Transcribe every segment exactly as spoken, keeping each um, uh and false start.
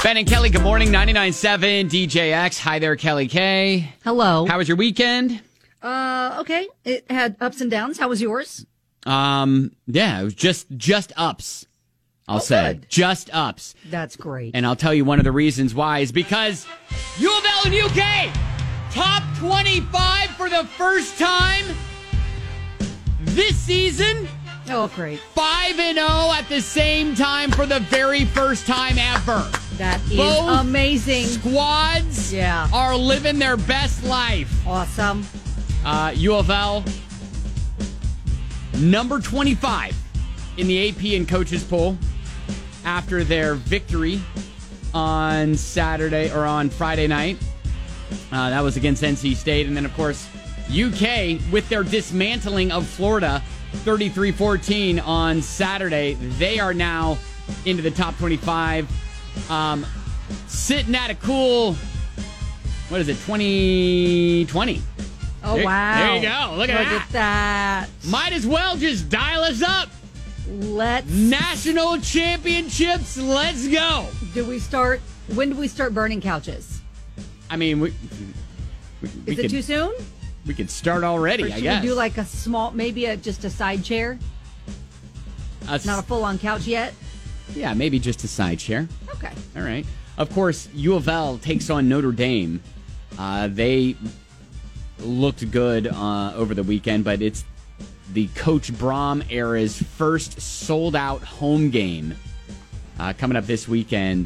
Ben and Kelly, good morning. ninety-nine point seven D J X. Hi there, Kelly K. Hello. How was your weekend? Uh, okay. It had ups and downs. How was yours? Um, yeah, it was just just ups. I'll Oh, say good. just ups. That's great. And I'll tell you one of the reasons why is because U of L and U K top twenty-five for the first time this season. Oh, great. five and oh at the same time for the very first time ever. That is Both amazing. Squads Yeah. are living their best life. Awesome. Uh, U of L, number twenty-five in the A P and coaches poll after their victory on Saturday or on Friday night. Uh, that was against N C State. And then, of course, U K with their dismantling of Florida, thirty-three fourteen on Saturday. They are now into the top twenty-five, um, sitting at a cool, what is it, twenty twenty. Oh, There- wow. there you go. Look at Look that. at that. Might as well just dial us up. Let's. National championships, let's go. Do we start? When do we start burning couches? I mean, we, we, we Is it could, too soon? we could start already, Or I should guess. we do like a small, maybe a, just a side chair? A s- Not a full on couch yet? yeah, maybe just a side chair. Okay. All right. Of course, U of L takes on Notre Dame. Uh, they looked good uh, over the weekend, but it's the Coach Brom era's first sold-out home game uh, coming up this weekend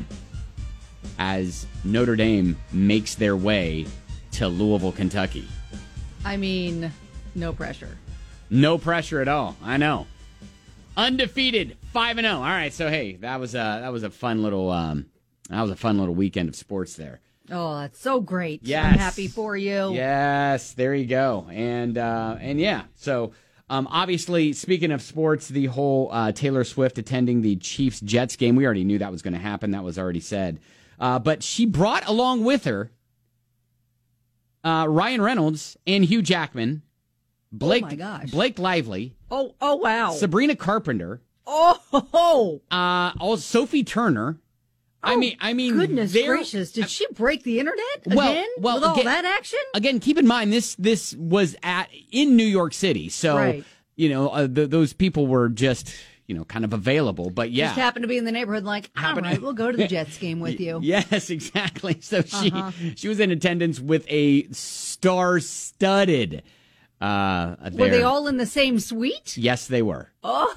as Notre Dame makes their way to Louisville, Kentucky. I mean, no pressure. No pressure at all. I know. Undefeated, five and zero. All right, so hey, that was a that was a fun little um, that was a fun little weekend of sports there. Oh, that's so great. Yes. I'm happy for you. Yes, there you go. And uh, and yeah, so um, obviously, speaking of sports, the whole uh, Taylor Swift attending the Chiefs Jets game, we already knew that was going to happen. That was already said. Uh, but she brought along with her uh, Ryan Reynolds and Hugh Jackman, Blake, Oh, my gosh. Blake Lively, Oh, oh, wow. Sabrina Carpenter, Oh, ho, ho. uh, also Sophie Turner. I Oh, mean, I mean, goodness they're- gracious! Did she break the internet Well- again well, with all again- that action? Again, keep in mind this this was at in New York City, so Right. you know uh, th- those people were just you know kind of available. But yeah, Just happened to be in the neighborhood. Like, all Happened- right, we'll go to the Jets game with you. yes, exactly. So she Uh-huh. she was in attendance with a star-studded. Uh, Were there. they all in the same suite? Yes, they were.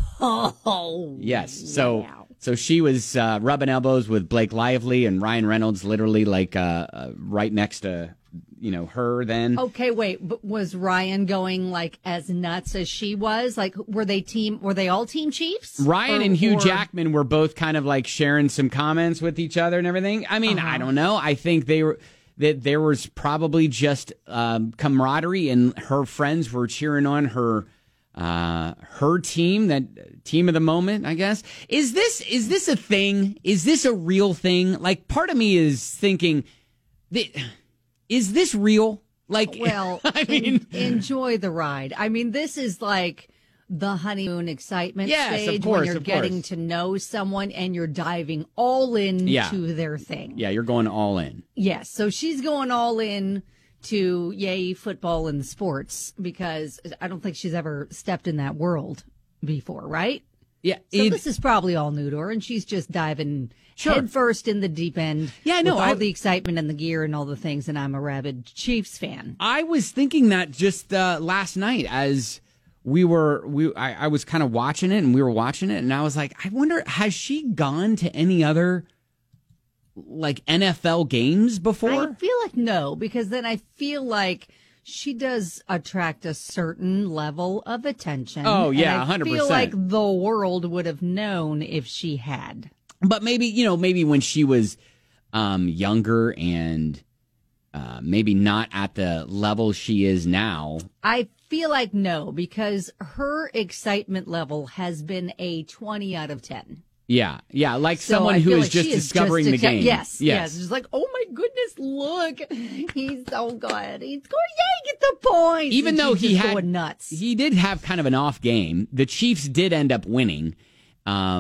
Oh, Yes. So wow. so she was uh, rubbing elbows with Blake Lively and Ryan Reynolds, literally like uh, uh, right next to you know her. Then Okay, wait. But was Ryan going like as nuts as she was? Like, were they team? Were they all team Chiefs? Ryan Or- and Hugh or- Jackman were both kind of like sharing some comments with each other and everything. I mean, Uh-huh. I don't know. I think they were that there was probably just um, camaraderie, and her friends were cheering on her uh, her team, that team of the moment. I guess is this is this a thing? Is this a real thing? Like, part of me is thinking, that, is this real? Like, Well, I en- mean, enjoy the ride. I mean, this is like the honeymoon excitement Yes, of stage course, when you're of getting course. to know someone and you're diving all into Yeah. their thing. yeah, you're going all in. Yes. So she's going all in to yay football and sports because I don't think she's ever stepped in that world before, right? Yeah, So it- this is probably all new to her, and she's just diving Sure. head first in the deep end. Yeah, I know. with all I- the excitement and the gear and all the things. And I'm a rabid Chiefs fan. I was thinking that just uh, last night as we were we I, I was kind of watching it and we were watching it and I was like, I wonder, has she gone to any other like N F L games before? I feel like no, because then I feel like she does attract a certain level of attention. Oh, yeah, and I one hundred percent. feel like the world would have known if she had. But maybe, you know, maybe when she was um, younger and uh, maybe not at the level she is now. I feel like no, because her excitement level has been a twenty out of ten. Yeah, yeah, like So someone I who feel is like just she is discovering just the accept- game. Yes, yes. It's just like, oh my goodness, look, he's so good. He's going, yay, get the points. Even And though she's he just had going nuts. he did have kind of an off game. The Chiefs did end up winning. Um,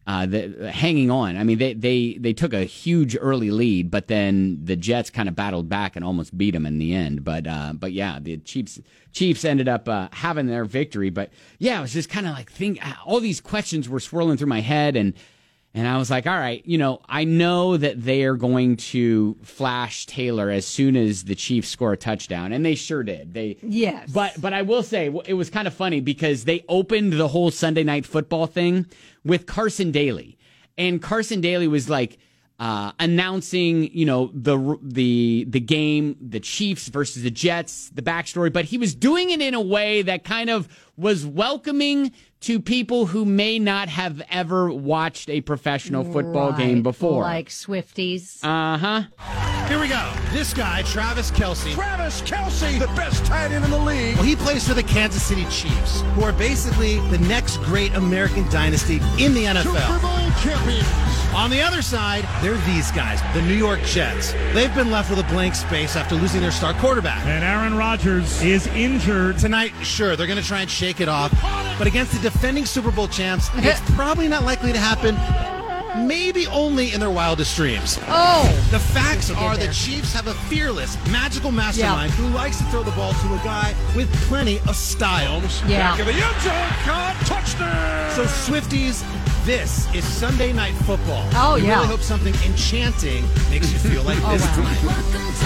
uh, the, hanging on. I mean, they, they, they took a huge early lead, but then the Jets kind of battled back and almost beat them in the end. But uh, but yeah, the Chiefs Chiefs ended up uh, having their victory. But yeah, I was just kind of like think all these questions were swirling through my head, and and I was like, all right, you know, I know that they are going to flash Taylor as soon as the Chiefs score a touchdown, and they sure did. They yes, but but I will say it was kind of funny because they opened the whole Sunday Night Football thing with Carson Daly, and Carson Daly was like uh, announcing, you know, the the the game, the Chiefs versus the Jets, the backstory, but he was doing it in a way that kind of was welcoming to people who may not have ever watched a professional football right. game before. Like Swifties. Uh-huh. Here we go. This guy, Travis Kelce. Travis Kelce, the best tight end in the league. Well, he plays for the Kansas City Chiefs, who are basically the next great American dynasty in the N F L. Super Bowl champions. On the other side, they're these guys, the New York Jets. They've been left with a blank space after losing their star quarterback. And Aaron Rodgers is injured. Tonight, sure, they're going to try and shake it off. But against the defending Super Bowl champs, it's probably not likely to happen. Maybe only in their wildest dreams. Oh! The facts are there. the Chiefs have a fearless, magical mastermind yeah. who likes to throw the ball to a guy with plenty of style. Yeah. Back of the end zone, caught, touchdown! So, Swifties, this is Sunday Night Football. Oh, we yeah. really hope something enchanting makes you feel like oh, this wow. tonight.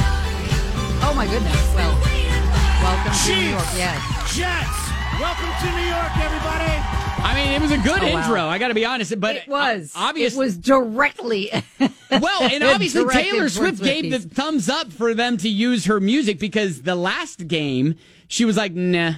Oh. Oh, my goodness. Well, welcome Chiefs, to New York. Yes. Jets, welcome to New York, everybody. I mean, it was a good oh, intro, wow. I got to be honest. But it was. Obviously, it was directly. Well, and obviously Directed Taylor Swift gave the thumbs up for them to use her music because the last game, she was like, nah.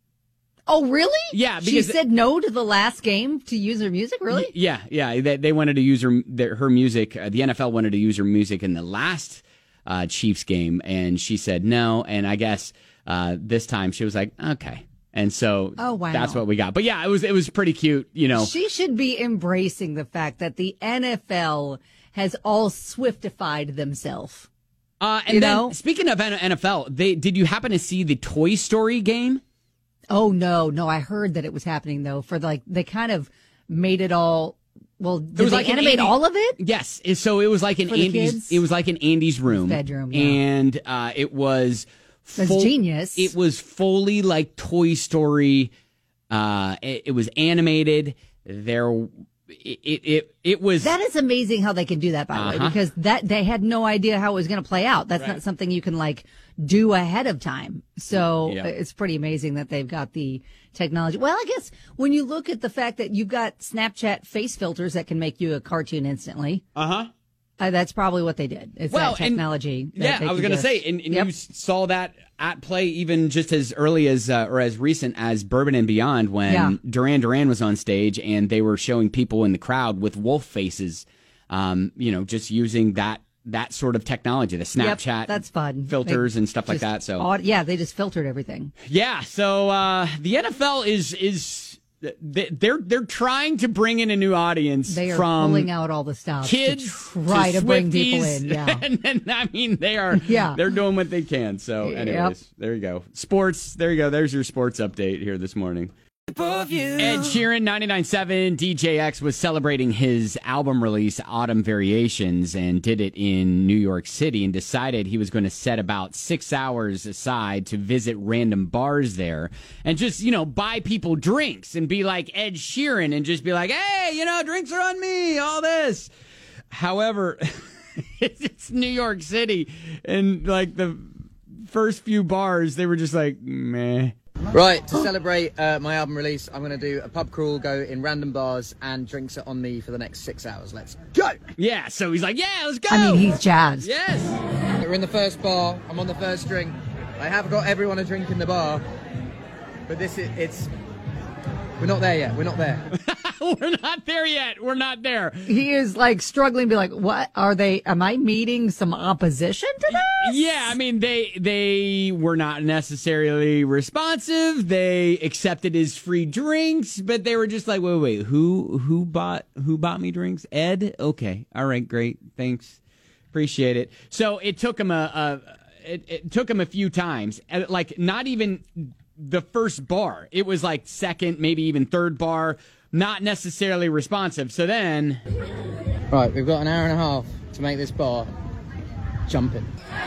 Oh, really? Yeah. She because said no to the last game to use her music? Really? Yeah, yeah. They, they wanted to use her, their, her music. Uh, the N F L wanted to use her music in the last uh, Chiefs game, and she said no. And I guess uh, this time she was like, okay. And so oh, wow. that's what we got. But yeah, it was it was pretty cute, you know. She should be embracing the fact that the N F L has all Swiftified themselves. Uh, and you then, know? Speaking of N F L, they did you happen to see the Toy Story game? Oh, no, no. I heard that it was happening, though, for like, they kind of made it all. Well, did was they like an animate Andy- all of it? Yes. So it was like an For the Andy's. kids? It was like an Andy's room, bedroom, yeah. and uh, it was. That's full- genius. It was fully like Toy Story. Uh, it, it was animated. There, it, it it it was. That is amazing how they can do that, by the Uh-huh. way, because that they had no idea how it was going to play out. That's Right. not something you can like do ahead of time. So Yeah. it's pretty amazing that they've got the technology. Well, I guess when you look at the fact that you've got Snapchat face filters that can make you a cartoon instantly. Uh huh. Uh, that's probably what they did. It's Well, that and- technology. that Yeah, they I was could going to just- say, and, and Yep. you saw that at play even just as early as uh, or as recent as Bourbon and Beyond when Yeah. Duran Duran was on stage and they were showing people in the crowd with wolf faces, um, you know, just using that that sort of technology, the Yep, Snapchat that's fun. filters They and stuff like just that. So aud- yeah, they just filtered everything. yeah, so uh, the N F L is is they- they're they're trying to bring in a new audience They are from pulling out all the stops kids to try to, bring Swifties, people in. Yeah. and, and I mean they are Yeah. they're doing what they can. So, Yep. anyways, there you go. Sports. There you go. There's your sports update here this morning. Ed Sheeran, ninety-nine point seven D J X was celebrating his album release, Autumn Variations, and did it in New York City and decided he was going to set about six hours aside to visit random bars there and just, you know, buy people drinks and be like Ed Sheeran and just be like, hey, you know, drinks are on me, all this. However, it's New York City, and like the first few bars, they were just like, meh. Right, to celebrate uh, my album release, I'm going to do a pub crawl, go in random bars, and drinks it on me for the next six hours. Let's go! Yeah, so he's like, yeah, let's go. I mean, he's jazzed. Yes. We're in the first bar, I'm on the first drink. I have got everyone a drink in the bar, but this is, it's, we're not there yet, we're not there. We're not there yet. We're not there. He is like struggling to be like, what are they? Am I meeting some opposition to this? Yeah, I mean, they they were not necessarily responsive. They accepted his free drinks, but they were just like, wait, wait, who who bought who bought me drinks? Ed? Okay, all right, great, thanks, appreciate it. So it took him a, a it, it took him a few times, and, like not even the first bar. It was like second, maybe even third bar not necessarily responsive. So then, Right, we've got an hour and a half to make this bar jumping.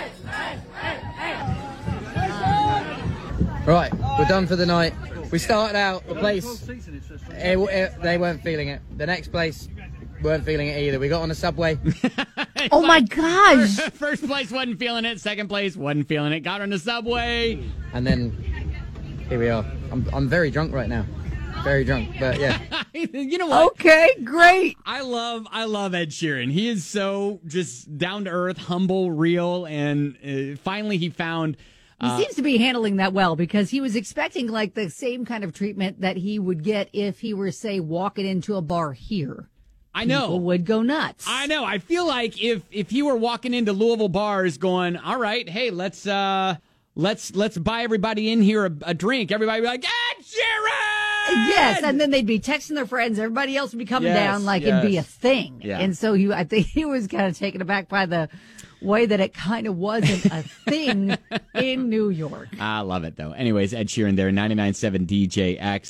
Right, we're done for the night. We started out, the place, it, it, they weren't feeling it. The next place, weren't feeling it either. We got on the subway. Oh my gosh! first place wasn't feeling it. Second place wasn't feeling it. Got on the subway. And then, here we are. I'm, I'm very drunk right now. Very drunk, but yeah. You know what? Okay, great. I love I love Ed Sheeran. He is so just down to earth, humble, real, and uh, finally he found. He Uh, seems to be handling that well because he was expecting like the same kind of treatment that he would get if he were, say, walking into a bar here. I know. People would go nuts. I know. I feel like if if he were walking into Louisville bars, going, "All right, hey, let's uh, let's let's buy everybody in here a, a drink," everybody would be like, "Ed Sheeran!" Yes, and then they'd be texting their friends. Everybody else would be coming Yes, down like yes. it'd be a thing. Yeah. And so he, I think he was kind of taken aback by the way that it kind of wasn't a thing in New York. I love it though. Anyways, Ed Sheeran there, ninety-nine point seven D J X.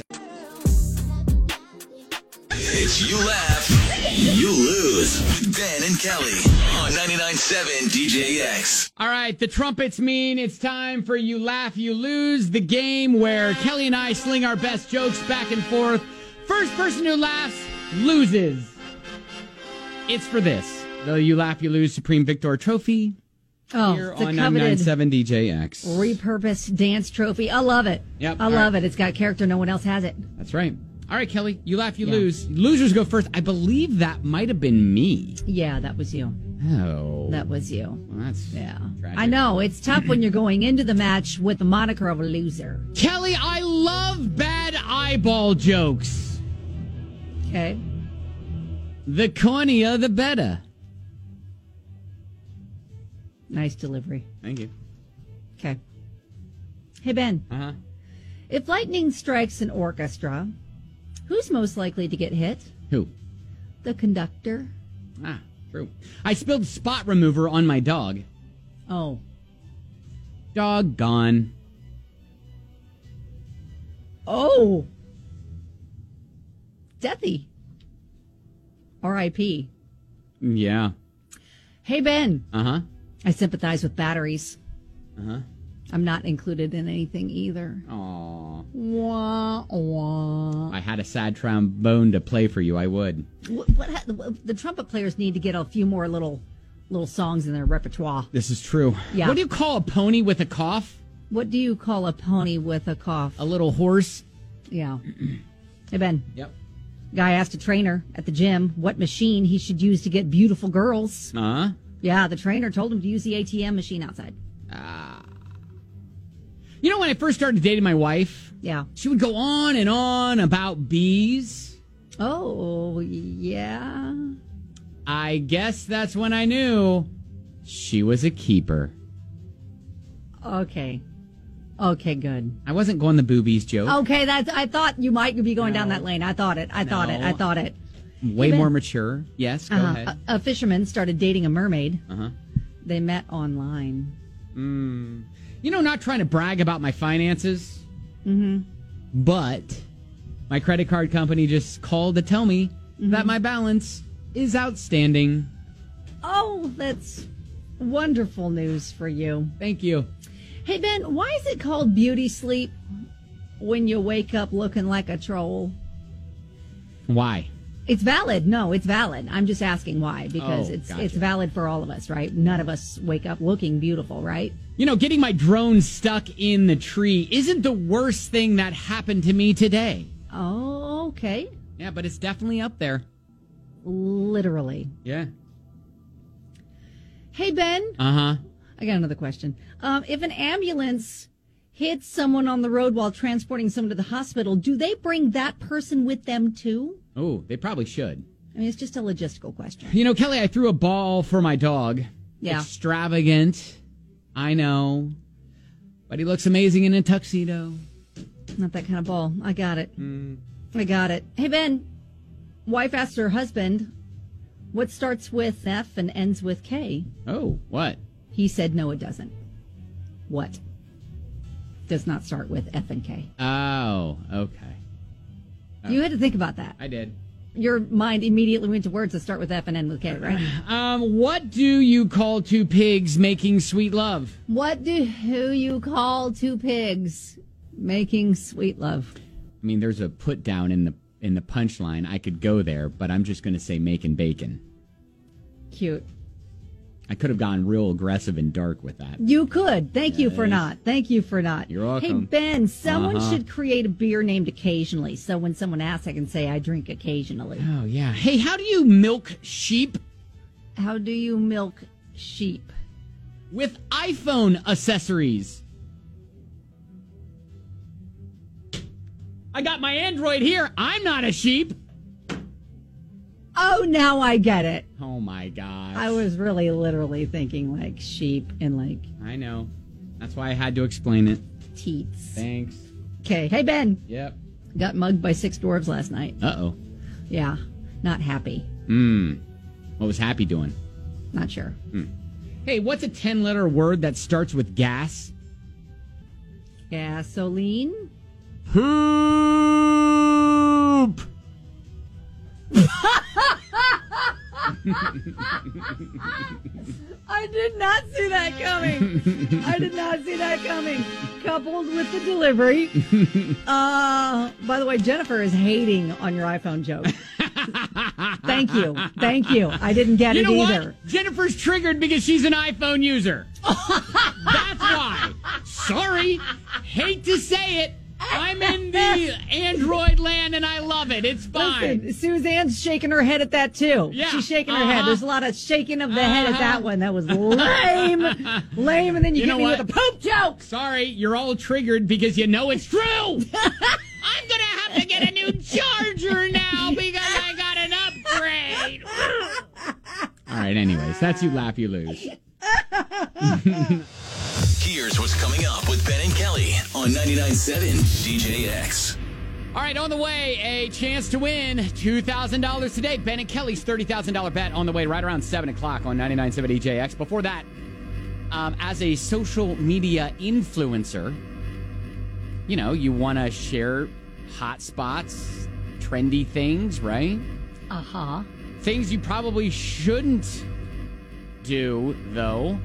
It's You Laugh, You Lose with Ben and Kelly on ninety-nine point seven D J X. All right, the trumpets mean it's time for You Laugh, You Lose, the game where Kelly and I sling our best jokes back and forth. First person who laughs loses. It's for this, the You Laugh, You Lose Supreme Victor Trophy Oh, here the on ninety-nine point coveted seven D J X. repurposed dance trophy. I love it. Yep, I all love right. it. It's got character. No one else has it. That's right. All right, Kelly, You Laugh, You Yeah. Lose. Losers go first. I believe that might have been me. Yeah, that was you. Oh. That was you. Well, that's Yeah. tragic. I know. It's tough when you're going into the match with the moniker of a loser. Kelly, I love bad eyeball jokes. Okay. The cornier, the better. Nice delivery. Thank you. Okay. Hey, Ben. Uh-huh. If lightning strikes an orchestra, who's most likely to get hit? Who? The conductor. Ah, true. I spilled spot remover on my dog. Oh. Dog gone. Oh. Deathy. R I P Yeah. Hey, Ben. Uh-huh. I sympathize with batteries. Uh-huh. I'm not included in anything either. Aw. Wah, wah. I had a sad trombone to play for you. I would. What, what ha- the trumpet players need to get a few more little little songs in their repertoire. This is true. Yeah. What do you call a pony with a cough? What do you call a pony with a cough? A little horse? Yeah. Hey, Ben. Yep. Guy asked a trainer at the gym what machine he should use to get beautiful girls. Uh-huh. Yeah, the trainer told him to use the A T M machine outside. You know, when I first started dating my wife, Yeah. she would go on and on about bees. Oh, yeah. I guess that's when I knew she was a keeper. Okay. Okay, good. I wasn't going the boobies joke. Okay, that's. I thought you might be going down that lane. I thought it. I thought it. I No. thought it. Way Even- more mature. Yes, go Uh-huh. ahead. A, a fisherman started dating a mermaid. Uh-huh. They met online. Mm. You know, not trying to brag about my finances, Mm-hmm. but my credit card company just called to tell me that my balance is outstanding. Oh, that's wonderful news for you. Thank you. Hey, Ben, why is it called beauty sleep when you wake up looking like a troll? Why? It's valid. No, it's valid. I'm just asking why, because Oh, it's gotcha. it's valid for all of us, right? None of us wake up looking beautiful, right? You know, getting my drone stuck in the tree isn't the worst thing that happened to me today. Oh, okay. Yeah, but it's definitely up there. Literally. Yeah. Hey, Ben, Uh-huh. I got another question. Um, if an ambulance hits someone on the road while transporting someone to the hospital, do they bring that person with them too? Oh, they probably should. I mean, it's just a logistical question. You know, Kelly, I threw a ball for my dog. Yeah. Extravagant. I know. But he looks amazing in a tuxedo. Not that kind of ball. I got it. Mm. I got it. Hey, Ben, wife asked her husband, what starts with F and ends with K? Oh, what? He said, no, it doesn't. What? Does not start with F and K. Oh, okay. You had to think about that. I did. Your mind immediately went to words that start with F and end with K, right? Um, what do you call two pigs making sweet love? What do who you call two pigs making sweet love? I mean, there's a put down in the in the punchline. I could go there, but I'm just going to say making bacon. Cute. I could have gone real aggressive and dark with that. You could. Thank you for not. Thank you for not. You're welcome. Hey, Ben, someone Uh-huh. should create a beer named Occasionally. So when someone asks, I can say I drink occasionally. Oh, yeah. Hey, how do you milk sheep? How do you milk sheep? With iPhone accessories. I got my Android here. I'm not a sheep. Oh, now I get it. Oh, my gosh. I was really literally thinking like sheep and like I know. That's why I had to explain it. teats. Thanks. Okay. Hey, Ben. Yep. Got mugged by six dwarves last night. Uh-oh. Yeah. Not happy. Hmm. What was Happy doing? Not sure. Hey, what's a ten-letter word that starts with gas? Gasoline? Poop! I did not see that coming. I did not see that coming. Coupled with the delivery. Uh, by the way, Jennifer is hating on your iPhone joke. Thank you. Thank you. I didn't get You it know either. what? Jennifer's triggered because she's an iPhone user. That's why. Sorry. Hate to say it. I'm in the Android land and I love it. It's fine. Listen, Suzanne's shaking her head at that too. Yeah. She's shaking her Uh-huh. head. There's a lot of shaking of the head at that one. That was lame. Lame. And then you, You get know me what? with a poop joke. Sorry, you're all triggered because you know it's true. I'm going to have to get a new charger now because I got an upgrade. All right, anyways, that's You Laugh, You Lose. Here's what's coming up with Ben and Kelly on ninety-nine point seven D J X. All right, on the way, a chance to win two thousand dollars today. Ben and Kelly's thirty thousand dollars bet on the way right around seven o'clock on ninety-nine point seven D J X. Before that, um, as a social media influencer, you know, you want to share hot spots, trendy things, right? Uh-huh. Things you probably shouldn't do, though.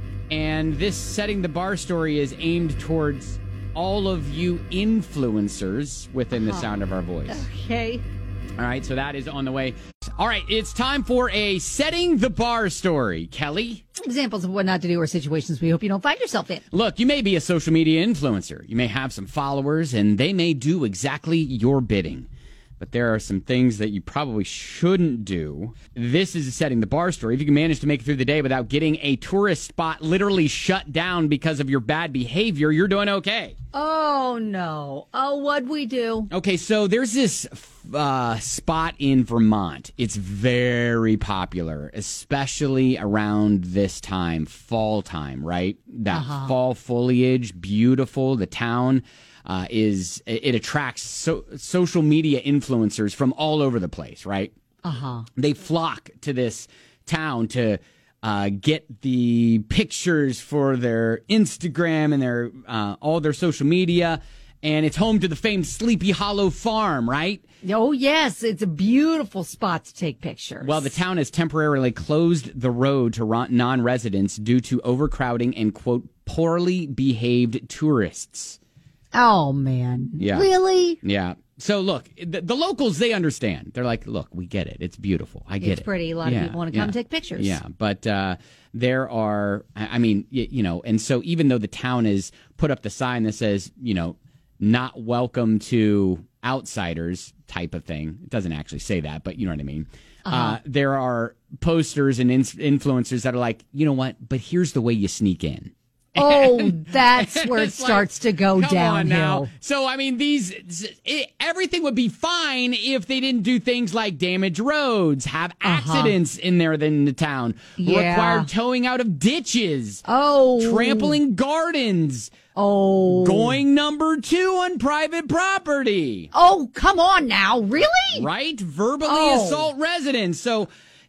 And this Setting the Bar story is aimed towards all of you influencers within the sound of our voice. Okay. All right, so that is on the way. All right, it's time for a Setting the Bar story. Kelly? Examples of what not to do or situations we hope you don't find yourself in. Look, you may be a social media influencer. You may have some followers, and they may do exactly your bidding. But there are some things that you probably shouldn't do. This is a Setting the Bar story. If you can manage to make it through the day without getting a tourist spot literally shut down because of your bad behavior, you're doing okay. Oh, no. Oh, what'd we do? Okay, so there's this uh, spot in Vermont. It's very popular, especially around this time, fall time, right? That Uh-huh. fall foliage, beautiful. The town uh, is, it attracts so, social media influencers from all over the place, right? Uh-huh. They flock to this town to uh, get the pictures for their Instagram and their uh, all their social media. And it's home to the famed Sleepy Hollow Farm, right? Oh, yes. It's a beautiful spot to take pictures. Well, the town has temporarily closed the road to ro- non-residents due to overcrowding and, quote, poorly behaved tourists. Oh, man. Yeah. Really? Yeah. So, look, the, the locals, they understand. They're like, look, we get it. It's beautiful. I get It's it. pretty. A lot Yeah, of people want to come yeah. take pictures. Yeah, but uh, there are, I I mean, you, you know, and so even though the town has put up the sign that says, you know, not welcome to outsiders type of thing, it doesn't actually say that, but you know what I mean. Uh-huh. Uh, there are posters and in- influencers that are like, you know what, but here's the way you sneak in. Oh, that's where it It's like, starts to go come on now. downhill. So, I mean, these it, everything would be fine if they didn't do things like damage roads, have accidents in there in the town, Yeah. require towing out of ditches, Oh. trampling gardens, Oh. going number two on private property, Oh, come on now. Really? right? Verbally Oh. assault residents. So,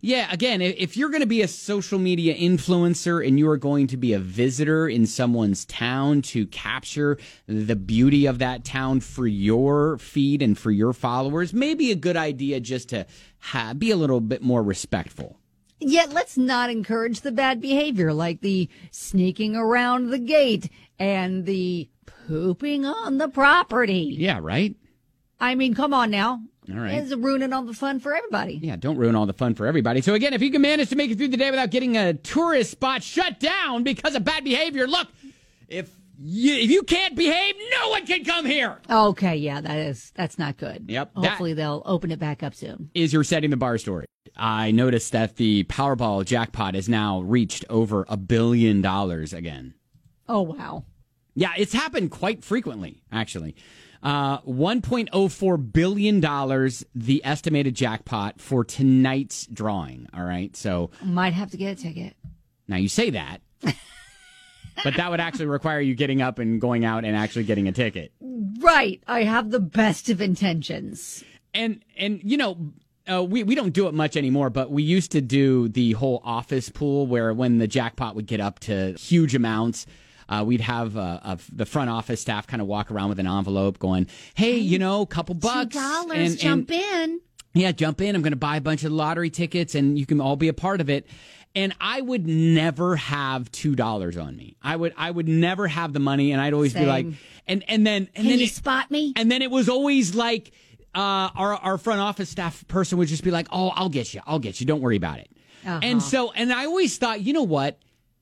Yeah, again, i- if you're going to be a social media influencer and you are going to be a visitor in someone's town to capture the beauty of that town for your feed and for your followers, maybe a good idea just to ha- be a little bit more respectful. Yet let's not encourage the bad behavior like the sneaking around the gate and the pooping on the property. Yeah, right? I mean, come on now. All right. It's ruining all the fun for everybody. Yeah, don't ruin all the fun for everybody. So again, if you can manage to make it through the day without getting a tourist spot shut down because of bad behavior, look, if you, if you can't behave, no one can come here. Okay, yeah, that is that's not good. Yep, Hopefully that- they'll open it back up soon. Is your setting the bar story. I noticed that the Powerball jackpot has now reached over a billion dollars again. Oh, wow. Yeah, it's happened quite frequently, actually. Uh, one point oh four billion dollars, the estimated jackpot for tonight's drawing. All right, so Might have to get a ticket. now you say that, but that would actually require you getting up and going out and actually getting a ticket. Right. I have the best of intentions. And, and you know, uh, we, we don't do it much anymore, but we used to do the whole office pool where when the jackpot would get up to huge amounts, uh, we'd have uh, uh, the front office staff kind of walk around with an envelope going, hey, you know, a couple bucks. Two dollars, and- jump and- in. Yeah, jump in. I'm going to buy a bunch of lottery tickets and you can all be a part of it. And I would never have two dollars on me. I would I would never have the money, and I'd always be Same. like, and and then and Can then you it, spot me? and then it was always like uh, our our front office staff person would just be like, oh, I'll get you, I'll get you, don't worry about it. Uh-huh. And so, and I always thought, you know what?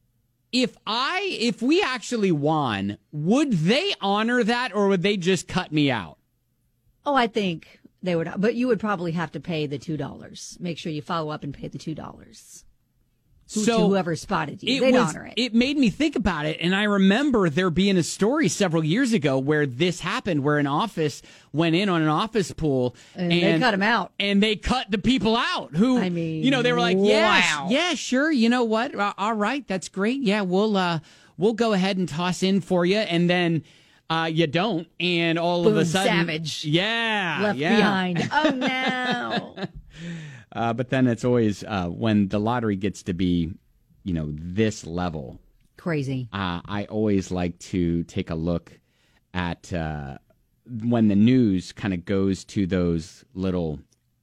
If I if we actually won, would they honor that, or would they just cut me out? Oh, I think they would, but you would probably have to pay the two dollars. Make sure you follow up and pay the two dollars. So to whoever spotted you, it they'd was, honor it. It made me think about it, and I remember there being a story several years ago where this happened, where an office went in on an office pool, And and, they cut 'em out. and they cut the people out. Who, I mean, you know, they were like, "Yeah, wow. yeah, sure, you know what? Uh, all right, that's great. Yeah, we'll uh, we'll go ahead and toss in for you," and then. Uh, you don't, and all of a Boom, sudden, savage. yeah, Left yeah. behind. Oh, no. Uh, but then it's always uh, when the lottery gets to be, you know, this level. Crazy. Uh, I always like to take a look at uh, when the news kind of goes to those little,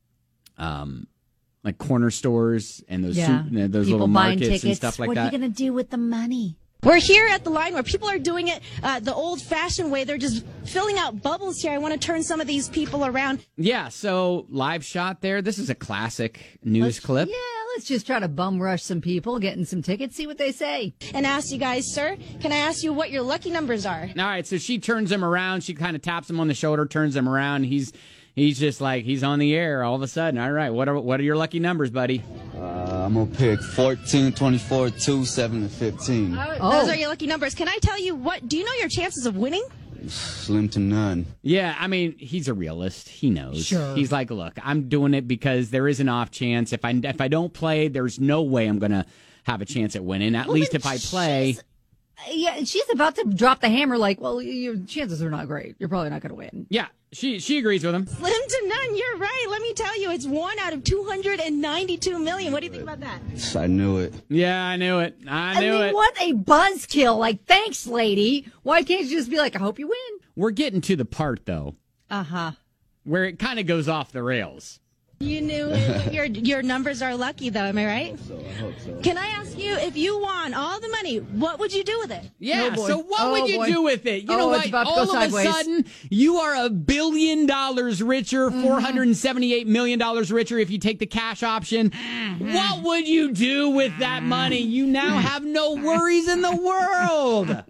um, like corner stores and those Yeah. soup, those People little buying markets tickets. and stuff like what that. are you going to do with the money? We're here at the line where people are doing it uh, the old-fashioned way. They're just filling out bubbles here. I want to turn some of these people around. Yeah, so live shot there. This is a classic news Let's- clip. Yeah, let's just try to bum rush some people, getting some tickets, see what they say. And ask you guys, sir, can I ask you what your lucky numbers are? All right, so she turns him around. She kind of taps him on the shoulder, turns him around. He's he's just like he's on the air all of a sudden. All right, what are what are your lucky numbers, buddy? Uh, I'm gonna pick fourteen, twenty-four, two, seven, and fifteen. Oh. Those are your lucky numbers. Can I tell you what? Do you know your chances of winning? Slim to none. Yeah, I mean, he's a realist. He knows. Sure. He's like, look, I'm doing it because there is an off chance. If I if I don't play, there's no way I'm gonna have a chance at winning. At Well, least then if I play. she's- Yeah, she's about to drop the hammer like, well, your chances are not great. You're probably not going to win. Yeah, she she agrees with him. Slim to none. You're right. Let me tell you, it's one out of two hundred ninety-two million. What do you think about that? I knew it. Yeah, I knew it. I I knew mean, it. what a buzzkill. Like, thanks, lady. Why can't you just be like, I hope you win? We're getting to the part though Uh-huh. where it kind of goes off the rails. You knew it. your your numbers are lucky, though. Am I right? So I hope so. Can I ask you, if you won all the money, what would you do with it? Yeah, Oh, boy. so what Oh, would you boy. do with it? You Oh, know it's what? about to All go of sideways. a sudden, you are a billion dollars richer, four hundred seventy-eight million dollars richer if you take the cash option. What would you do with that money? You now have no worries in the world.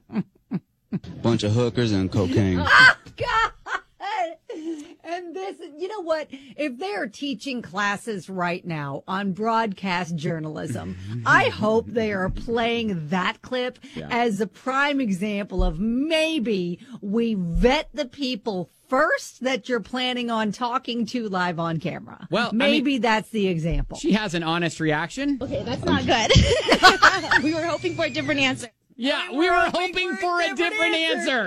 Bunch of hookers and cocaine. God. And this, you know what? If they are teaching classes right now on broadcast journalism, I hope they are playing that clip as a prime example of maybe we vet the people first that you're planning on talking to live on camera. Well, I maybe mean- that's the example. She has an honest reaction. Okay, that's not good. We were hoping for a different answer. Yeah, we were hoping for a different answer.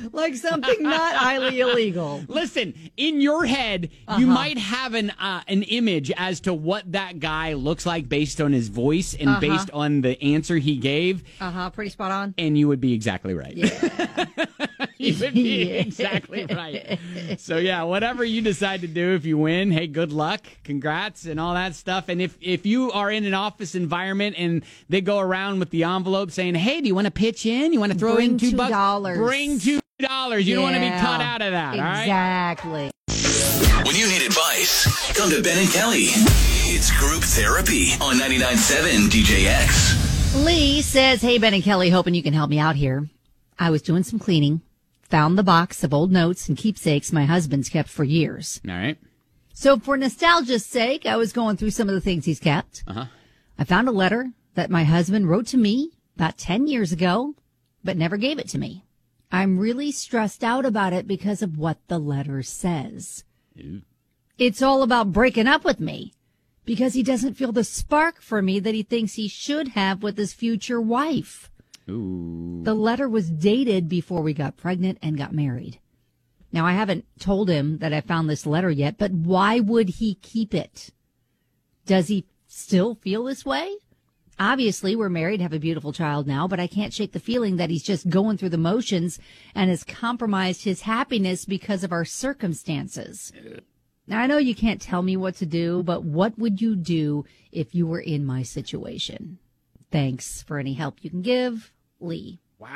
like something not highly illegal. Listen, in your head, Uh-huh. you might have an uh, an image as to what that guy looks like based on his voice and Uh-huh. based on the answer he gave, Uh huh. Pretty spot on. and you would be exactly right. Yeah. You would be Yeah. exactly right. So, yeah, whatever you decide to do, if you win, hey, good luck, congrats, and all that stuff. And if, if you are in an office environment and they go around with the envelope saying, hey, do you want to pitch in? You want to throw Bring in two, two bucks? dollars. Bring two dollars. You don't want to be Yeah. cut out of that, all right? Exactly. When you need advice, come to Ben and Kelly. It's group therapy on ninety-nine point seven D J X. Lee says, hey, Ben and Kelly, hoping you can help me out here. I was doing some cleaning, found the box of old notes and keepsakes my husband's kept for years. All right. So for nostalgia's sake, I was going through some of the things he's kept. Uh-huh. I found a letter that my husband wrote to me about ten years ago, but never gave it to me. I'm really stressed out about it because of what the letter says. Ew. It's all about breaking up with me because he doesn't feel the spark for me that he thinks he should have with his future wife. Ooh. The letter was dated before we got pregnant and got married. Now, I haven't told him that I found this letter yet, but why would he keep it? Does he still feel this way? Obviously, we're married, have a beautiful child now, but I can't shake the feeling that he's just going through the motions and has compromised his happiness because of our circumstances. Now, I know you can't tell me what to do, but what would you do if you were in my situation? Thanks for any help you can give, Lee.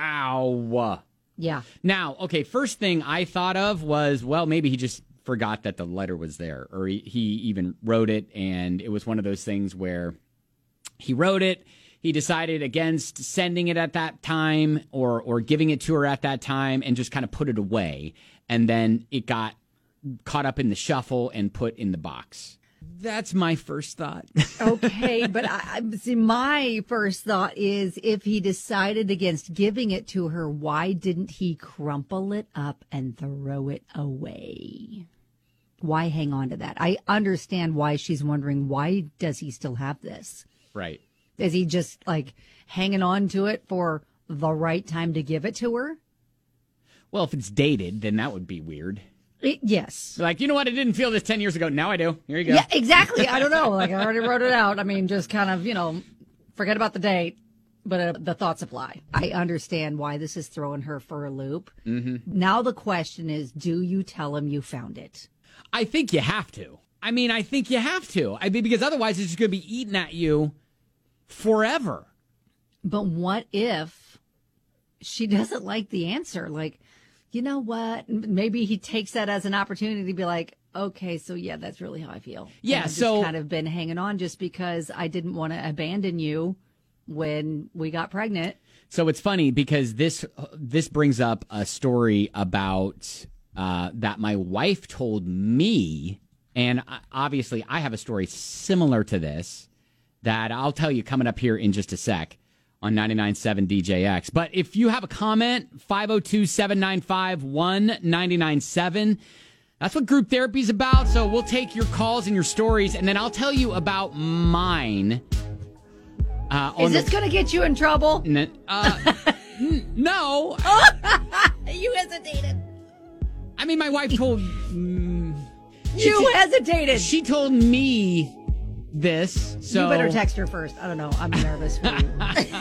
Wow. Yeah. Now, okay, first thing I thought of was, well, maybe he just forgot that the letter was there, or he, he even wrote it, and it was one of those things where he wrote it, he decided against sending it at that time or or giving it to her at that time and just kind of put it away, and then it got caught up in the shuffle and put in the box. That's my first thought. Okay, but I, I- see, my first thought is if he decided against giving it to her, why didn't he crumple it up and throw it away? Why hang on to that? I understand why she's wondering, why does he still have this? Right. Is he just like hanging on to it for the right time to give it to her? Well, if it's dated, then that would be weird. It, yes. Like, you know what? I didn't feel this ten years ago. Now I do. Here you go. Yeah, exactly. I don't know. Like, I already wrote it out. I mean, just kind of, you know, forget about the date, but uh, the thoughts apply. I understand why this is throwing her for a loop. Mm-hmm. Now the question is, do you tell him you found it? I think you have to. I mean, I think you have to. I mean, because otherwise it's just going to be eating at you forever. But what if she doesn't like the answer? Like, you know what? M- Maybe he takes that as an opportunity to be like, okay, so yeah, that's really how I feel. Yeah, And I've so- just kind of been hanging on just because I didn't want to abandon you when we got pregnant. So it's funny because this this brings up a story about uh, that my wife told me, and I- obviously I have a story similar to this that I'll tell you coming up here in just a sec on ninety-nine point seven D J X. But if you have a comment, five oh two, seven nine five, one nine nine seven. That's what group therapy is about. So we'll take your calls and your stories, and then I'll tell you about mine. Uh, on Is this the- going to get you in trouble? N- uh, n- no. You hesitated. I mean, my wife told. Mm, she You t- hesitated. She told me this. So You better text her first. I don't know. I'm nervous for you.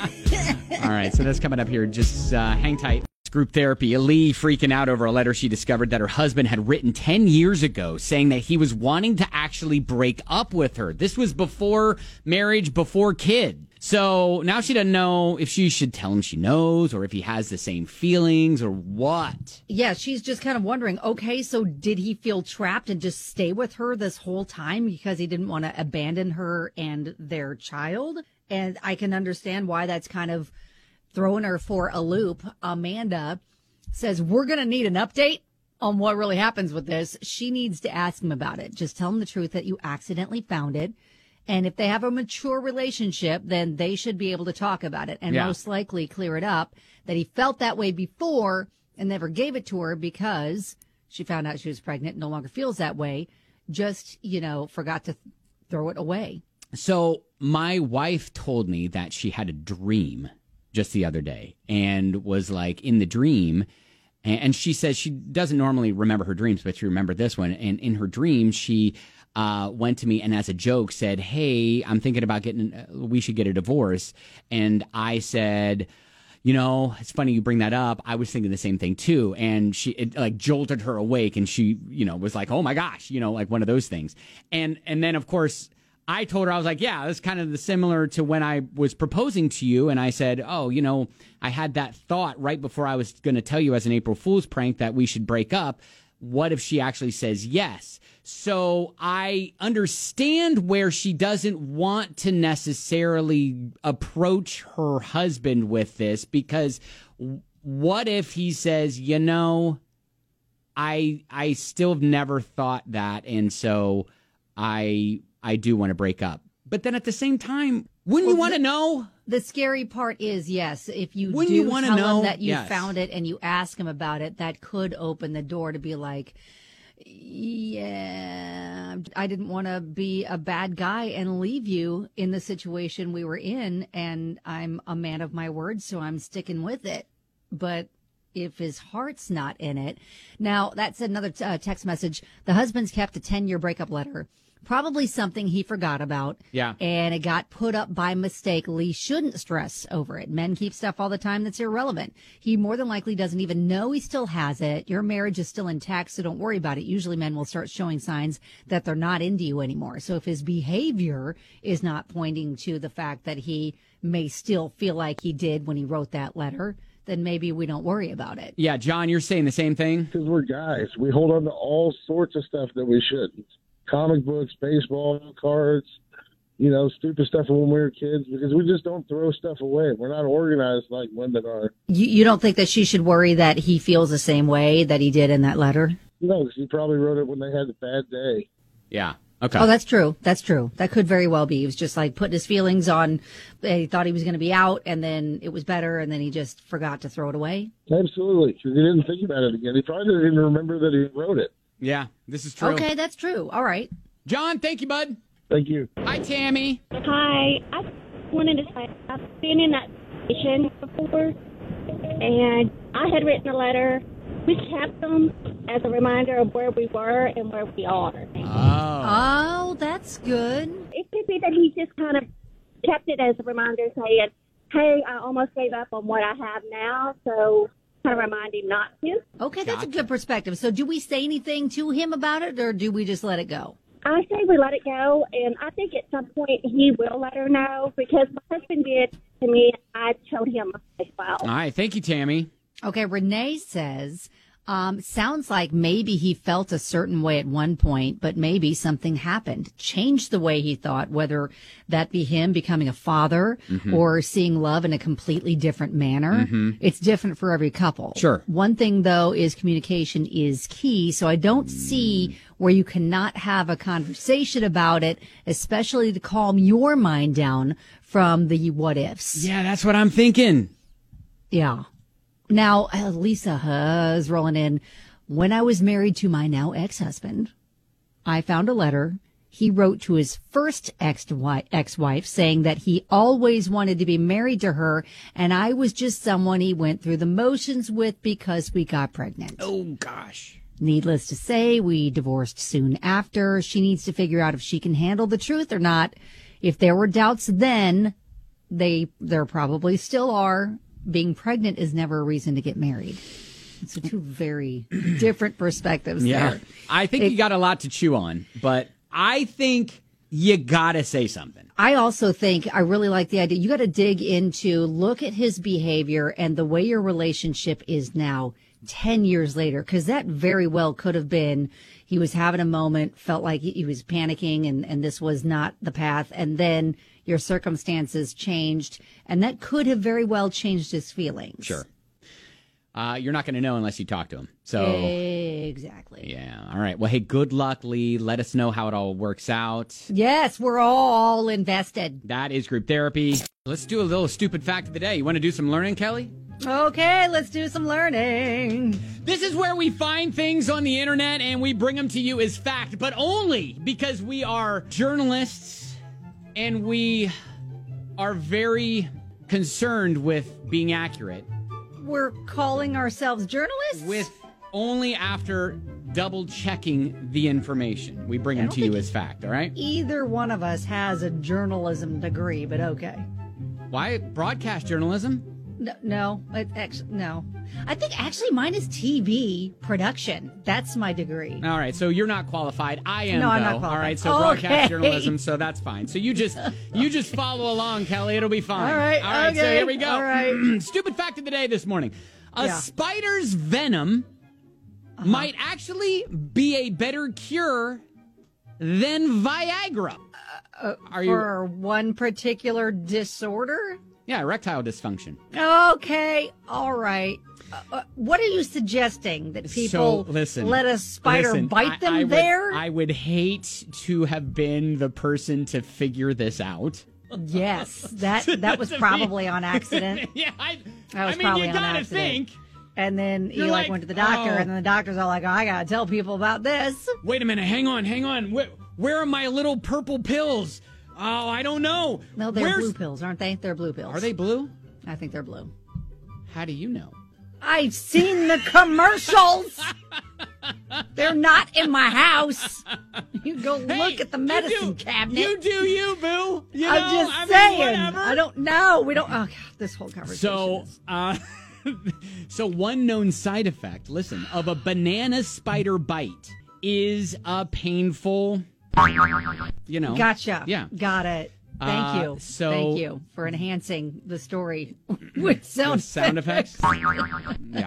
All right, so that's coming up here. Just uh, hang tight. Group therapy. Lee freaking out over a letter she discovered that her husband had written ten years ago saying that he was wanting to actually break up with her. This was before marriage, before kid. So now she doesn't know if she should tell him she knows or if he has the same feelings or what. Yeah, she's just kind of wondering, okay, so did he feel trapped and just stay with her this whole time because he didn't want to abandon her and their child? And I can understand why that's kind of throwing her for a loop. Amanda says, we're going to need an update on what really happens with this. She needs to ask him about it. Just tell him the truth that you accidentally found it. And if they have a mature relationship, then they should be able to talk about it and Yeah. most likely clear it up that he felt that way before and never gave it to her because she found out she was pregnant, no longer feels that way, just, you know, forgot to th- throw it away. So my wife told me that she had a dream just the other day and was like in the dream And, and she says she doesn't normally remember her dreams, but she remembered this one. And in her dream, she uh, went to me and as a joke said, hey, I'm thinking about getting, uh, we should get a divorce. And I said, you know, it's funny you bring that up. I was thinking the same thing too. And she, it like jolted her awake and she, you know, was like, oh my gosh, you know, like one of those things. And, and then of course I told her, I was like, yeah, that's kind of the similar to when I was proposing to you. And I said, oh, you know, I had that thought right before I was going to tell you as an April Fool's prank that we should break up. What if she actually says yes? So I understand where she doesn't want to necessarily approach her husband with this, because what if he says, you know, I I still have never thought that, and so I I do want to break up. But then at the same time, wouldn't well, you want to know? The scary part is, yes, if you wouldn't do you want to know him that you yes. found it and you ask him about it, that could open the door to be like, yeah, I didn't want to be a bad guy and leave you in the situation we were in, and I'm a man of my word, so I'm sticking with it. But if his heart's not in it, now that's another t- uh, text message. The husband's kept a ten-year breakup letter. Probably something he forgot about. Yeah. And it got put up by mistake. Lee shouldn't stress over it. Men keep stuff all the time that's irrelevant. He more than likely doesn't even know he still has it. Your marriage is still intact, so don't worry about it. Usually men will start showing signs that they're not into you anymore. So if his behavior is not pointing to the fact that he may still feel like he did when he wrote that letter, then maybe we don't worry about it. Yeah, John, you're saying the same thing? Because we're guys. We hold on to all sorts of stuff that we shouldn't. Comic books, baseball cards, you know, stupid stuff from when we were kids, because we just don't throw stuff away. We're not organized like women are. You, you don't think that she should worry that he feels the same way that he did in that letter? No, because he probably wrote it when they had a bad day. Yeah. Okay. Oh, that's true. That's true. That could very well be. He was just like putting his feelings on, he thought he was going to be out, and then it was better, and then he just forgot to throw it away. Absolutely. Because he didn't think about it again. He probably didn't even remember that he wrote it. Yeah, this is true. Okay, that's true. All right. John, thank you, bud. Thank you. Hi, Tammy. Hi. I wanted to say I've been in that situation before, and I had written a letter. We kept them as a reminder of where we were and where we are. Oh. Oh, that's good. It could be that he just kind of kept it as a reminder saying, hey, I almost gave up on what I have now, so kind of remind him not to. Okay, that's gotcha. A good perspective. So do we say anything to him about it, or do we just let it go? I say we let it go, and I think at some point he will let her know, because my husband did to me, and I told him as well. All right, thank you, Tammy. Okay, Renee says, um, sounds like maybe he felt a certain way at one point, but maybe something happened, changed the way he thought, whether that be him becoming a father mm-hmm. or seeing love in a completely different manner. Mm-hmm. It's different for every couple. Sure. One thing, though, is communication is key, so I don't see where you cannot have a conversation about it, especially to calm your mind down from the what ifs. Yeah, that's what I'm thinking. Yeah. Now, uh, Lisa uh, is rolling in. When I was married to my now ex-husband, I found a letter he wrote to his first ex-wife saying that he always wanted to be married to her, and I was just someone he went through the motions with because we got pregnant. Oh, gosh. Needless to say, we divorced soon after. She needs to figure out if she can handle the truth or not. If there were doubts then, they there probably still are. Being pregnant is never a reason to get married. It's two very different perspectives yeah. there. I think it, you got a lot to chew on, but I think you got to say something. I also think I really like the idea. You got to dig into, look at his behavior and the way your relationship is now ten years later, because that very well could have been he was having a moment, felt like he was panicking, and, and this was not the path. And then your circumstances changed, and that could have very well changed his feelings. Sure. Uh, you're not going to know unless you talk to him. So exactly. Yeah. All right. Well, hey, good luck, Lee. Let us know how it all works out. Yes, we're all invested. That is group therapy. Let's do a little stupid fact of the day. You want to do some learning, Kelly? Okay, let's do some learning. This is where we find things on the internet and we bring them to you as fact, but only because we are journalists and we are very concerned with being accurate. we're calling ourselves journalists? With only after double checking the information. We bring them to you as fact, all right? Either one of us has a journalism degree, but okay. Why broadcast journalism? No, no, it actually, no. I think actually mine is T V production. That's my degree. All right, so you're not qualified. I am, No, though. I'm not qualified. All right, so Okay. broadcast journalism, so that's fine. So you just you just follow along, Kelly. It'll be fine. All right, All right, so okay, here we go. all right. Stupid fact of the day this morning. A Yeah. spider's venom Uh-huh. might actually be a better cure than Viagra. Uh, Are you- for one particular disorder? Yeah, erectile dysfunction. Okay, all right. Uh, uh, what are you suggesting? That people so, listen, let a spider listen, bite them I, I would- there? I would hate to have been the person to figure this out. Yes, that that was probably on accident. yeah, I, That was I mean, probably you on gotta accident. think. And then You're you like, like, went to the doctor, oh. and then the doctor's all like, oh, I gotta tell people about this. Wait a minute, hang on, hang on. Where, where are my little purple pills? Oh, I don't know. No, they're Where's- blue pills, aren't they? They're blue pills. Are they blue? I think they're blue. How do you know? I've seen the commercials. They're not in my house. You go Hey, look at the you medicine do- cabinet. You do you, boo. You I'm know, just I mean, saying. whatever. I don't know. We don't. Oh, God, this whole conversation. So, is- uh, so one known side effect, listen, of a banana spider bite is a painful, you know. Gotcha. Yeah. Got it. Thank Uh, you. so- Thank you for enhancing the story with sound, With sound effects. Yeah.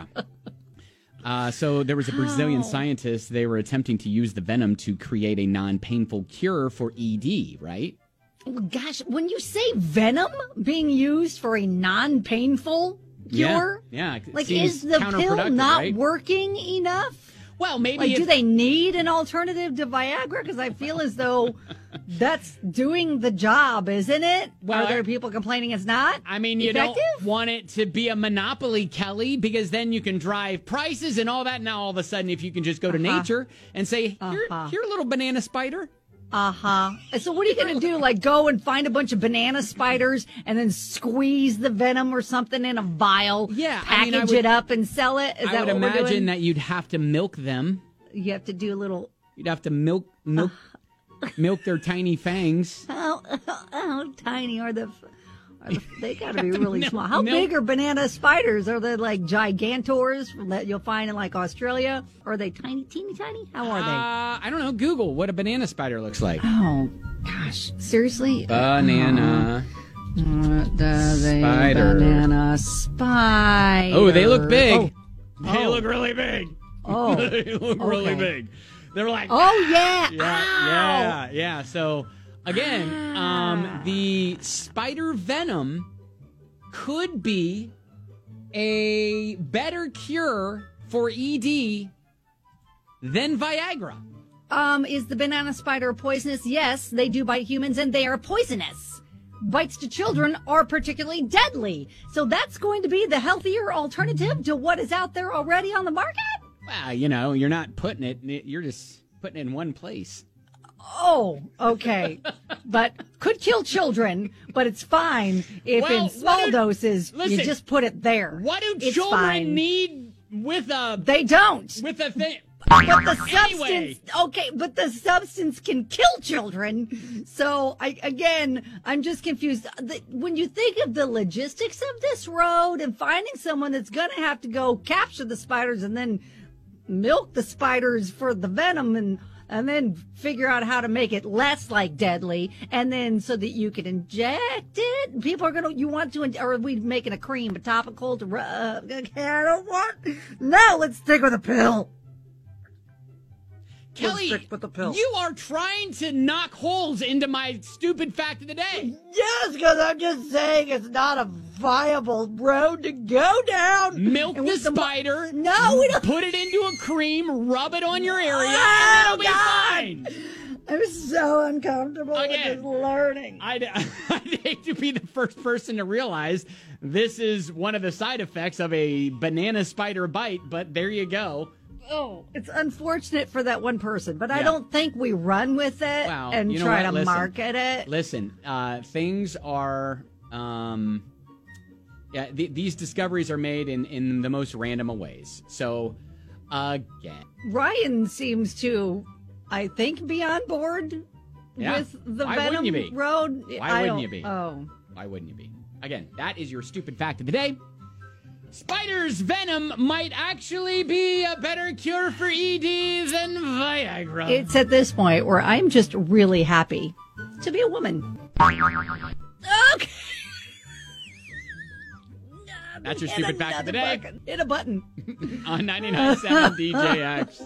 Uh, so there was a Brazilian How? scientist. They were attempting to use the venom to create a non-painful cure for E D, right? Gosh, when you say venom being used for a non-painful cure, Yeah. yeah it like seems is the pill counterproductive, not right? working enough? Well, maybe Like, if- do they need an alternative to Viagra? Because I feel as though that's doing the job, isn't it? Well, Are there I- people complaining it's not? I mean, you effective? don't want it to be a monopoly, Kelly, because then you can drive prices and all that. Now, all of a sudden, if you can just go to Uh-huh. nature and say, here, Uh-huh. here, little banana spider. Uh-huh. So what are you going to do? Like go and find a bunch of banana spiders and then squeeze the venom or something in a vial? Yeah, I Package mean, I would- it up and sell it? Is I that would what we're imagine doing? that you'd have to milk them. You have to do a little... You'd have to milk, milk, milk their tiny fangs. How, how tiny are the... Are the they got to be really No, small. How no. big are banana spiders? Are they like gigantors that you'll find in like Australia? Or are they tiny, teeny, tiny? How are they? Uh, I don't know. Google what a banana spider looks like. Oh, gosh. Seriously? Banana. What does a Spider. banana spider? Oh, they look big. Oh. They Oh. look really big. Oh. They look really Okay. big. They're like, Oh, yeah. yeah, Ow. yeah, yeah. So again, um, the spider venom could be a better cure for E D than Viagra. Um, is the banana spider poisonous? Yes, they do bite humans and they are poisonous. Bites to children are particularly deadly. So that's going to be the healthier alternative to what is out there already on the market? Well, you know, you're not putting it, you're just putting it in one place. Oh, okay. But could kill children, but it's fine if Well, in small what do- doses you listen, just put it there. What do It's children fine. need with a They don't. with a thing? But the substance, Anyway. okay, but the substance can kill children. So, I again, I'm just confused. The, when you think of the logistics of this road and finding someone that's going to have to go capture the spiders and then milk the spiders for the venom and and then figure out how to make it less like deadly, and then so that you can inject it. People are gonna. You want to, or are we making a cream, a topical to rub? Okay, I don't want. No, let's stick with a pill. Kelly, stick with the pill. you are trying to knock holes into my stupid fact of the day. Yes, because I'm just saying it's not a viable road to go down. Milk And the with the mo- spider. No, we don't. Put it into a cream, rub it on your area, Oh, and it'll be God. fine. I'm so uncomfortable Again, with this learning. I'd, I'd hate to be the first person to realize this is one of the side effects of a banana spider bite, but there you go. Oh, it's unfortunate for that one person, but I Yeah. don't think we run with it Well, and you know try what? to Listen. market it. Listen, uh, things are, um, Yeah, th- these discoveries are made in, in the most random of ways. So, again. Ryan seems to, I think, be on board Yeah. with the Why Venom wouldn't you be? Road. Why I wouldn't don't- you be? Oh. Why wouldn't you be? Again, that is your stupid fact of the day. Spiders' venom might actually be a better cure for E D than Viagra. It's at this point where I'm just really happy to be a woman. Okay. That's your stupid fact of the day Hit a button. on ninety-nine point seven D J X.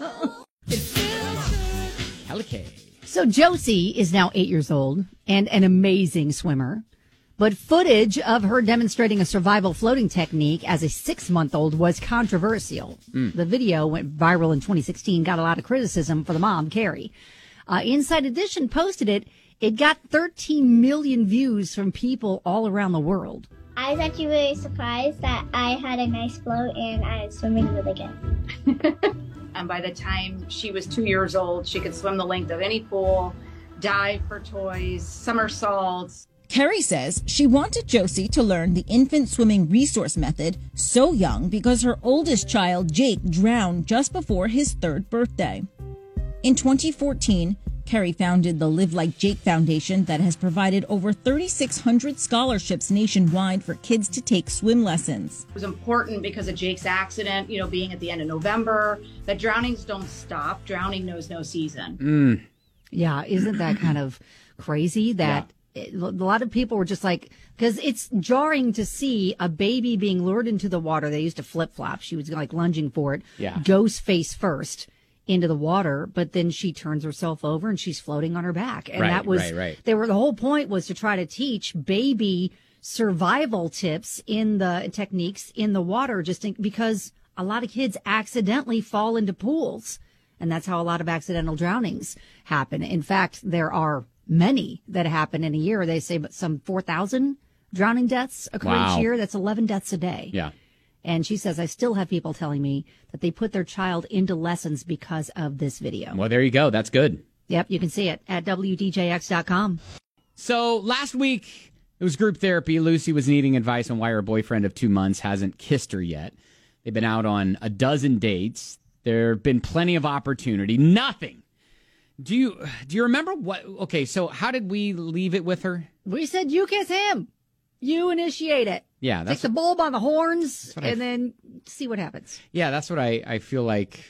Helicade. So Josie is now eight years old and an amazing swimmer. But footage of her demonstrating a survival floating technique as a six-month-old was controversial. Mm. The video went viral in twenty sixteen, got a lot of criticism for the mom, Carrie. Uh, Inside Edition posted it. It got thirteen million views from people all around the world. I was actually really surprised that I had a nice float and I was swimming really good. And by the time she was two years old, she could swim the length of any pool, dive for toys, somersaults. Carrie says she wanted Josie to learn the infant swimming resource method so young because her oldest child, Jake, drowned just before his third birthday. In twenty fourteen, Carrie founded the Live Like Jake Foundation that has provided over thirty-six hundred scholarships nationwide for kids to take swim lessons. It was important because of Jake's accident, you know, being at the end of November, that drownings don't stop. Drowning knows no season. Mm. Yeah, isn't that kind of crazy that it, a lot of people were just like, because it's jarring to see a baby being lured into the water. They used to flip flop. She was like lunging for it, Yeah. goes face first into the water, but then she turns herself over and she's floating on her back. And Right, that was, right, right. they were, the whole point was to try to teach baby survival tips in the techniques in the water, just in, because a lot of kids accidentally fall into pools. And that's how a lot of accidental drownings happen. In fact, there are many that happen in a year. They say but some four thousand drowning deaths occur Wow. each year. That's eleven deaths a day. Yeah. And she says, I still have people telling me that they put their child into lessons because of this video. Well, there you go. That's good. Yep, you can see it at W D J X dot com. So last week, it was group therapy. Lucy was needing advice on why her boyfriend of two months hasn't kissed her yet. They've been out on a dozen dates. There have been plenty of opportunity. Nothing. Do you do you remember what? Okay, so how did we leave it with her? We said you kiss him. You initiate it. Yeah, Take that's the bull by the horns what I- and then see what happens. yeah, that's what I, I feel like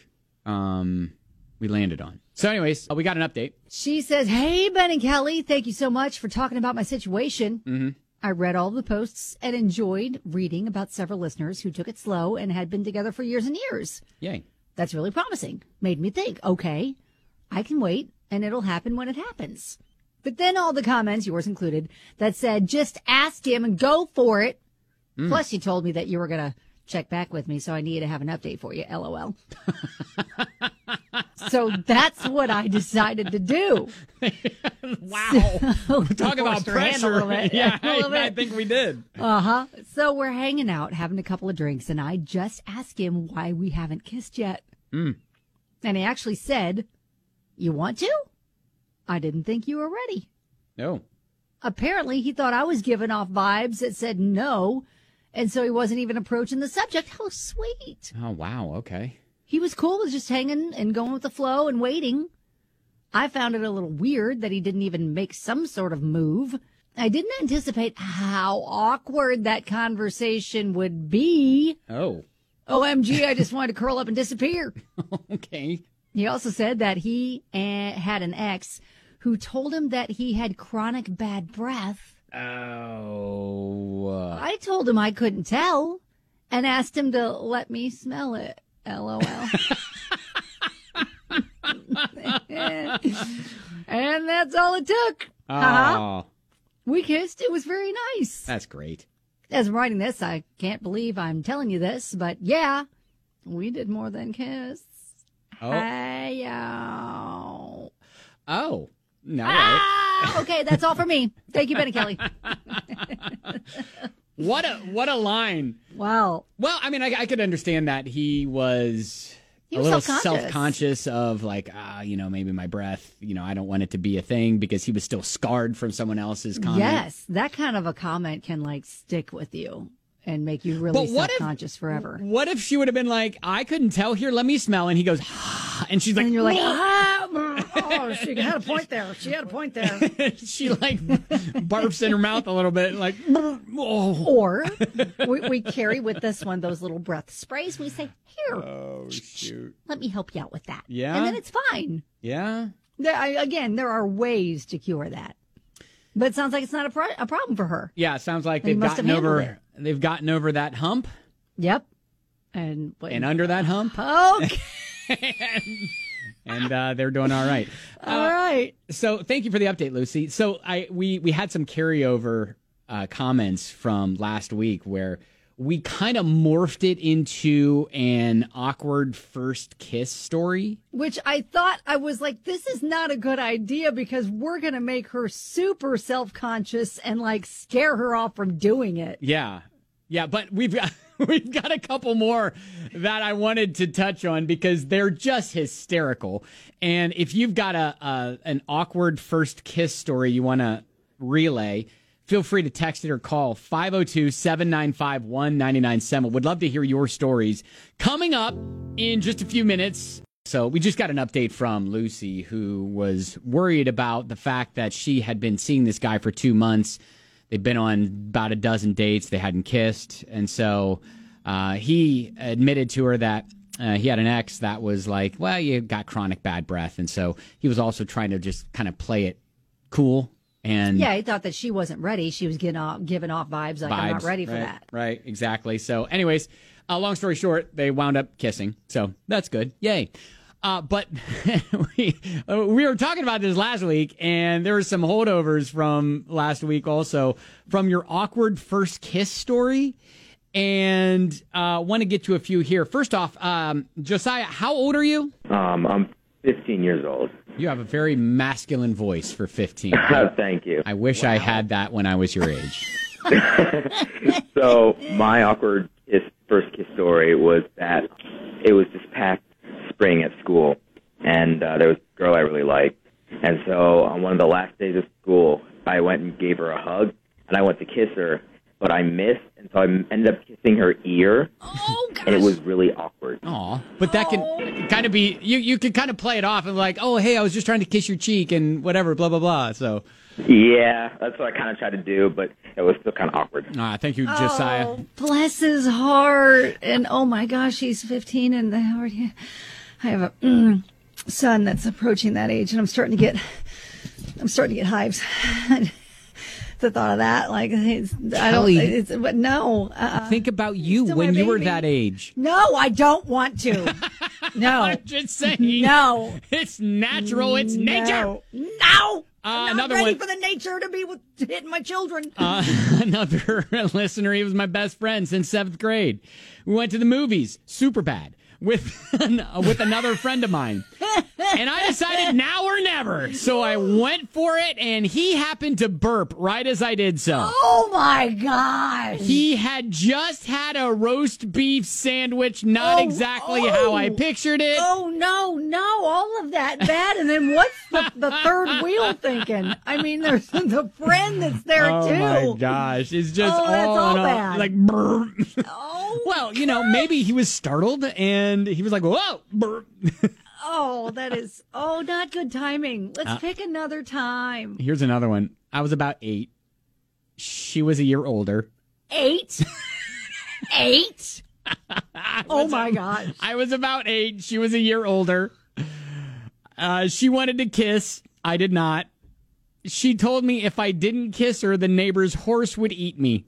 um, we landed on. So, anyways, uh, we got an update. She says, hey, Ben and Kelly, thank you so much for talking about my situation. Mm-hmm. I read all the posts and enjoyed reading about several listeners who took it slow and had been together for years and years. Yay. That's really promising. Made me think, okay, I can wait and it'll happen when it happens. But then all the comments, yours included, that said, just ask him and go for it. Mm. Plus, you told me that you were going to check back with me, so I need to have an update for you, LOL. So that's what I decided to do. Wow. So, Talk about forced her hand a pressure. little bit. Yeah, A little I, I bit. think we did. Uh-huh. So we're hanging out, having a couple of drinks, and I just asked him why we haven't kissed yet. Mm. And he actually said, you want to? I didn't think you were ready. No. Apparently, he thought I was giving off vibes that said no, and so he wasn't even approaching the subject. How sweet. Oh, wow. Okay. He was cool with just hanging and going with the flow and waiting. I found it a little weird that he didn't even make some sort of move. I didn't anticipate how awkward that conversation would be. Oh. O M G, I just wanted to curl up and disappear. Okay. He also said that he uh, had an ex who told him that he had chronic bad breath. Oh. I told him I couldn't tell and asked him to let me smell it. LOL. And that's all it took. Oh. Uh-huh. We kissed. It was very nice. That's great. As I'm writing this, I can't believe I'm telling you this, but yeah, we did more than kiss. Oh. Hi-yow. Oh. No. Ah, okay, that's all for me. Thank you, Benny Kelly. What a what a line. Wow. Well, I mean, I, I could understand that he was, He a was little self-conscious. self-conscious of like, ah, you know, maybe my breath, you know, I don't want it to be a thing because he was still scarred from someone else's comment. Yes, that kind of a comment can like stick with you. and make you really But what if- self-conscious forever. What if she would have been like, I couldn't tell. Here, let me smell. And he goes, ah, and she's like, And you're like, "Oh." ah, oh, she had a point there. She had a point there. she like barfs in her mouth a little bit, like, oh. Or we, we carry with us one of those little breath sprays. We say, here, Oh, shoot. let me help you out with that. Yeah? And then it's fine. Yeah. There, I, again, there are ways to cure that. But it sounds like it's not a, pro- a problem for her. Yeah, it sounds like They they've must have gotten over handled they've gotten over that hump. Yep. And and under that hump. Okay. and uh, they're doing all right. All right. So thank you for the update, Lucy. So I we we had some carryover uh, comments from last week where we kind of morphed it into an awkward first kiss story. Which I thought, I was like, this is not a good idea because we're going to make her super self-conscious and like scare her off from doing it. Yeah. Yeah, but we've got we've got a couple more that I wanted to touch on because they're just hysterical. And if you've got a, a an awkward first kiss story you want to relay, feel free to text it or call five oh two, seven nine five, one nine nine seven. Would love to hear your stories. Coming up in just a few minutes. So we just got an update from Lucy, who was worried about the fact that she had been seeing this guy for two months. They've been on about a dozen dates. They hadn't kissed. And so uh, he admitted to her that uh, he had an ex that was like, well, you got chronic bad breath. And so he was also trying to just kind of play it cool. And Yeah, he thought that she wasn't ready. She was getting off, giving off vibes like, I'm not vibes, ready for right, that. Right, exactly. So anyways, uh, long story short, they wound up kissing. So that's good. Yay. Uh, but we, uh, we were talking about this last week, and there were some holdovers from last week also from your awkward first kiss story. And uh, want to get to a few here. First off, um, Josiah, how old are you? Um, I'm fifteen years old. You have a very masculine voice for fifteen. Thank you. I wish I had that when I was your age. So my awkward kiss, first kiss story was that it was this past spring at school, and uh, there was a girl I really liked. And so on one of the last days of school, I went and gave her a hug, and I went to kiss her, but I missed, and so I ended up kissing her ear, oh, and it was really awkward. Aw, but that can kind of be, you, you can kind of play it off and like, oh, hey, I was just trying to kiss your cheek and whatever, blah, blah, blah. So, Yeah, that's what I kind of tried to do, but it was still kind of awkward. ah, thank you, Josiah. Oh, bless his heart. And oh my gosh, he's fifteen and they already, I have a mm, son that's approaching that age and I'm starting to get, I'm starting to get hives. The thought of that, like, it's, I don't, Kelly. it's, but no. Uh, Think about you still when my you were baby. that age. No, I don't want to. No. I'm just saying. No. It's natural. It's nature. No. No. Uh, I'm another not ready one. for the nature to be with, hitting my children. Uh, another listener, he was my best friend since seventh grade. We went to the movies, Superbad, with with another friend of mine. And I decided now or never. So I went for it, and he happened to burp right as I did so. Oh, my gosh. He had just had a roast beef sandwich, not Oh, exactly oh. how I pictured it. Oh, no, no, all of that bad. And then what's the, the third wheel thinking? I mean, there's the friend that's there, oh too. my gosh, it's just Oh, that's all, all in all- bad. like burp. Oh, well, you know, maybe he was startled and he was like, "Whoa!" burp. oh, that is, oh, not good timing. Let's Uh, pick another time. Here's another one. I was about eight. She was a year older. Eight? Eight? Oh, my gosh. I was about eight. She was a year older. Uh, she wanted to kiss. I did not. She told me if I didn't kiss her, the neighbor's horse would eat me.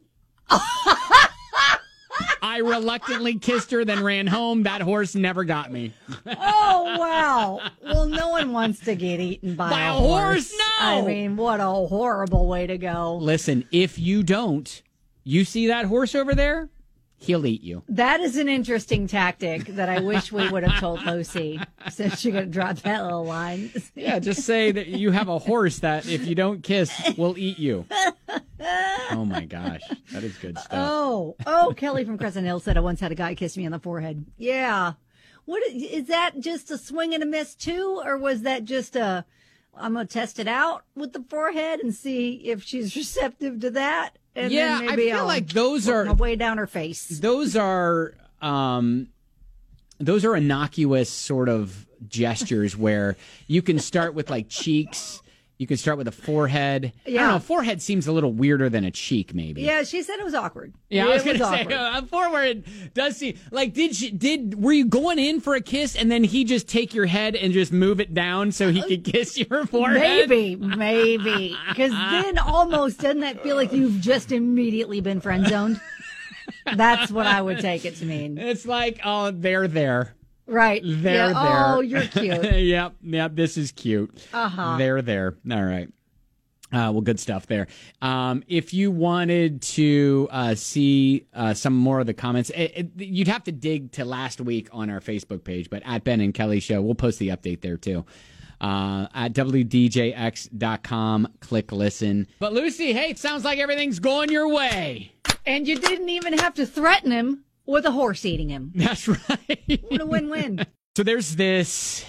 I reluctantly kissed her, then ran home. That horse never got me. Oh, wow. Well, no one wants to get eaten by, By a a horse? No. I mean, what a horrible way to go. Listen, if you don't, you see that horse over there? He'll eat you. That is an interesting tactic that I wish we would have told Lucy since you're going to drop that little line. Yeah, just say that you have a horse that if you don't kiss will eat you. Oh my gosh, that is good stuff. Oh, oh, Kelly from Crescent Hill said I once had a guy kiss me on the forehead. Yeah. What is, is that just a swing and a miss too? Or was that just a, I'm going to test it out with the forehead and see if she's receptive to that? And yeah, then I maybe feel I'll like those work are my way down her face. Those are um, those are innocuous sort of gestures where you can start with like cheeks. You can start with a forehead. I Yeah. don't know. Forehead seems a little weirder than a cheek, maybe. Yeah, she said it was awkward. Yeah, it I was going to was say awkward. uh, forward does seem like did she, did were you going in for a kiss and then he just take your head and just move it down so he could kiss your forehead? Maybe, maybe, because then almost doesn't that feel like you've just immediately been friend zoned? That's what I would take it to mean. It's like, oh, they're there. Right. They're yeah. there. Oh, you're cute. yep. Yep. This is cute. Uh-huh. They're there. All right. Uh, well, good stuff there. Um, if you wanted to uh, see uh, some more of the comments, it, it, you'd have to dig to last week on our Facebook page, but at Ben and Kelly Show, we'll post the update there too. Uh, at W D J X dot com, click listen. But Lucy, hey, it sounds like everything's going your way. And you didn't even have to threaten him with a horse eating him. That's right. What a win-win. So there's this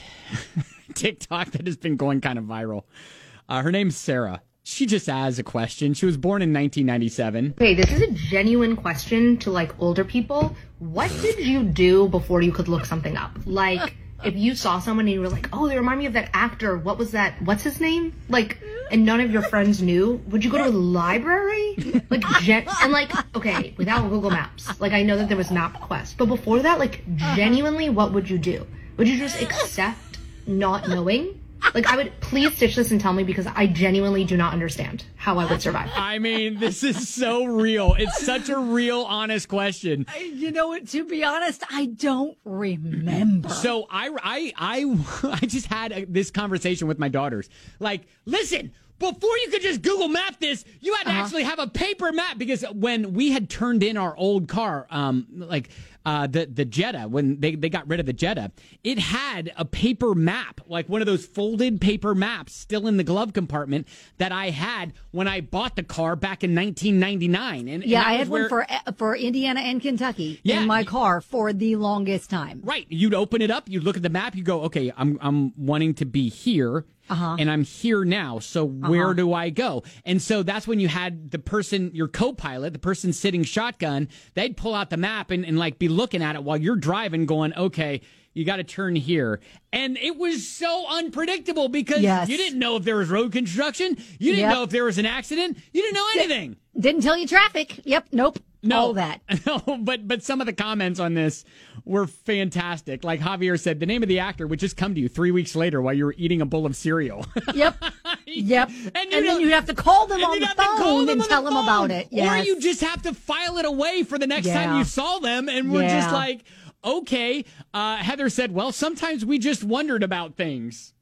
TikTok that has been going kind of viral. Uh, her name's Sarah. She just has a question. She was born in nineteen ninety-seven. Okay, this is a genuine question to like older people. What did you do before you could look something up? Like, if you saw someone and you were like, oh, they remind me of that actor. What was that? What's his name? Like, and none of your friends knew. Would you go to a library? Like, gen- and like, okay, without Google Maps. Like, I know that there was MapQuest. But before that, like, genuinely, what would you do? Would you just accept not knowing? Like, I would, please stitch this and tell me, because I genuinely do not understand how I would survive. I mean, this is so real. It's such a real, honest question. You know what? To be honest, I don't remember. So I, I, I, I just had a, this conversation with my daughters. Like, listen, before you could just Google Map this, you had to Uh-huh. actually have a paper map, because when we had turned in our old car, um, like uh, the the Jetta, when they, they got rid of the Jetta, it had a paper map, like one of those folded paper maps, still in the glove compartment that I had when I bought the car back in nineteen ninety-nine. And Yeah, and that I was had one where- for for Indiana and Kentucky Yeah. in my car for the longest time. Right. You'd open it up, you'd look at the map, you go, okay, I'm I'm wanting to be here. Uh-huh. And I'm here now, so where Uh-huh. do I go? And so that's when you had the person, your co-pilot, the person sitting shotgun, they'd pull out the map and, and like be looking at it while you're driving going, okay, you got to turn here. And it was so unpredictable because Yes. you didn't know if there was road construction. You didn't Yep. know if there was an accident. You didn't know anything. Didn't tell you traffic. Yep. Nope. No, All that. No, but but some of the comments on this were fantastic. Like Javier said, the name of the actor would just come to you three weeks later while you were eating a bowl of cereal. Yep. Yep. And, And you then know- you'd have to call them and on you'd the have to call phone them and on the tell them phone. about it. Or Yes. you just have to file it away for the next Yeah. time you saw them. And we're just Yeah. like, okay. Uh, Heather said, well, sometimes we just wondered about things.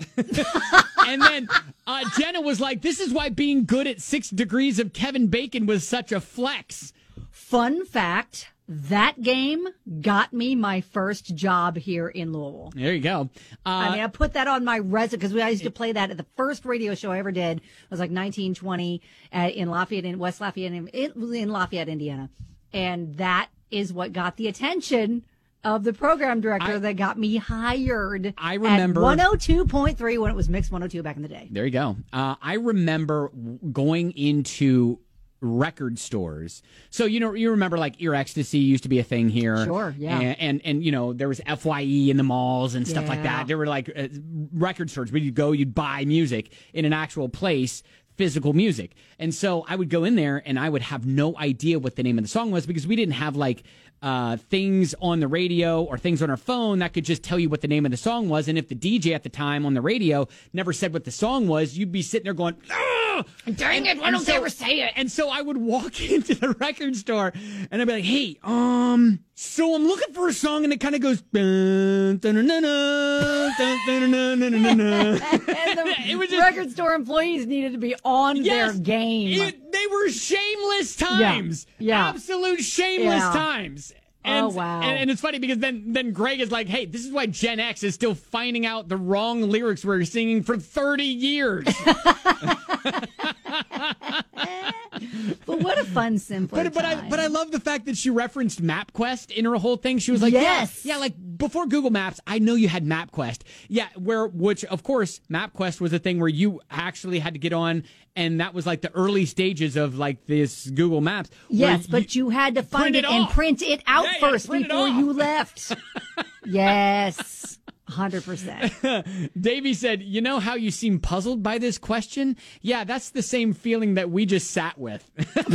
And then uh, Jenna was like, this is why being good at six degrees of Kevin Bacon was such a flex. Fun fact, that game got me my first job here in Louisville. There you go. Uh, I mean, I put that on my resume because I used to play that at the first radio show I ever did. It was like nineteen twenty at, in Lafayette, in West Lafayette, in, in Lafayette, Indiana. And that is what got the attention of the program director I- that got me hired. I remember- at one oh two point three when it was Mix one oh two back in the day. There you go. Uh, I remember w- going into record stores. So, you know, you remember like Ear Ecstasy used to be a thing here. Sure, yeah. And, and, and you know, there was F Y E in the malls and stuff like Yeah. that. There were like uh, record stores where you'd go, you'd buy music in an actual place, physical music. And so I would go in there and I would have no idea what the name of the song was because we didn't have like uh, things on the radio or things on our phone that could just tell you what the name of the song was. And if the D J at the time on the radio never said what the song was, you'd be sitting there going, "Ah!" Dang it, why don't they ever say it? And so I would walk into the record store and I'd be like, hey, um, so I'm looking for a song and it kind of goes, dun, dun, dun, dun, dun, dun, dun, dun, dun, dun, dun. And the It was just- record store employees needed to be on Yes, their game. It, they were shameless times. Yeah. Absolute shameless Yeah. times. And, Oh, wow. And, and it's funny because then, then Greg is like, hey, this is why Gen X is still finding out the wrong lyrics we're singing for thirty years. But what a fun, simpler But, but I time. but I love the fact that she referenced MapQuest in her whole thing. She was like, Yes. yeah, yeah, like before Google Maps, I know you had MapQuest. Yeah, where which of course MapQuest was a thing where you actually had to get on, and that was like the early stages of like this Google Maps. Yes, but you, you had to find print it, it and off. print it out Yeah, you had to first print it before off. you left. Yes, one hundred percent. Davey said, you know how you seem puzzled by this question? Yeah, that's the same feeling that we just sat with.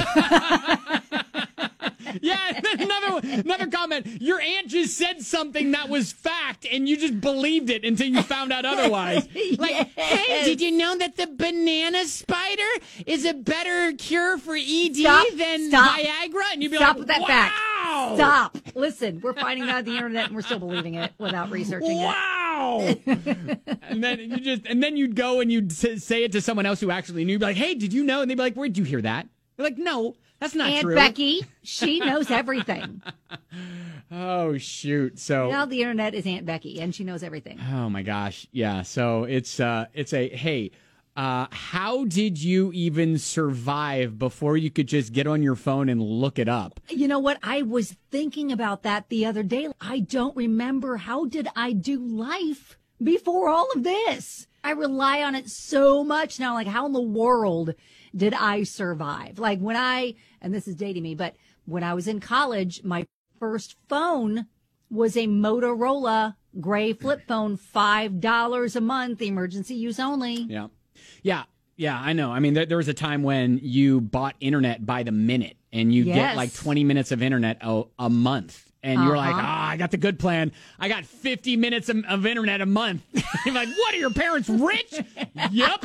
Yeah, another another comment. Your aunt just said something that was fact, and you just believed it until you found out otherwise. Like, hey, did you know that the banana spider is a better cure for E D Stop, than stop. Viagra? And you'd be Stop like, with that wow! fact. Stop. Listen, we're finding that on the internet, and we're still believing it without researching Wow! and then you just and then you'd go and you'd s- say it to someone else who actually knew. You'd be like, hey, did you know? And they'd be like, where'd you hear that? You're like, no, that's not Aunt true. Becky, she knows everything. Oh, shoot. So Now the internet is Aunt Becky, and she knows everything. Oh my gosh. Yeah. So it's uh it's a hey, uh how did you even survive before you could just get on your phone and look it up? You know what? I was thinking about that the other day. I don't remember, how did I do life before all of this? I rely on it so much now. Like, how in the world did I survive? Like, when I, and this is dating me, but when I was in college, my first phone was a Motorola gray flip phone, five dollars a month, emergency use only. Yeah. Yeah. Yeah, I know. I mean, there, there was a time when you bought internet by the minute and you Yes. get like twenty minutes of internet a, a month. And you're like, Uh-huh. ah, I got the good plan. I got fifty minutes of, of internet a month. You're like, what, are your parents rich? Yep.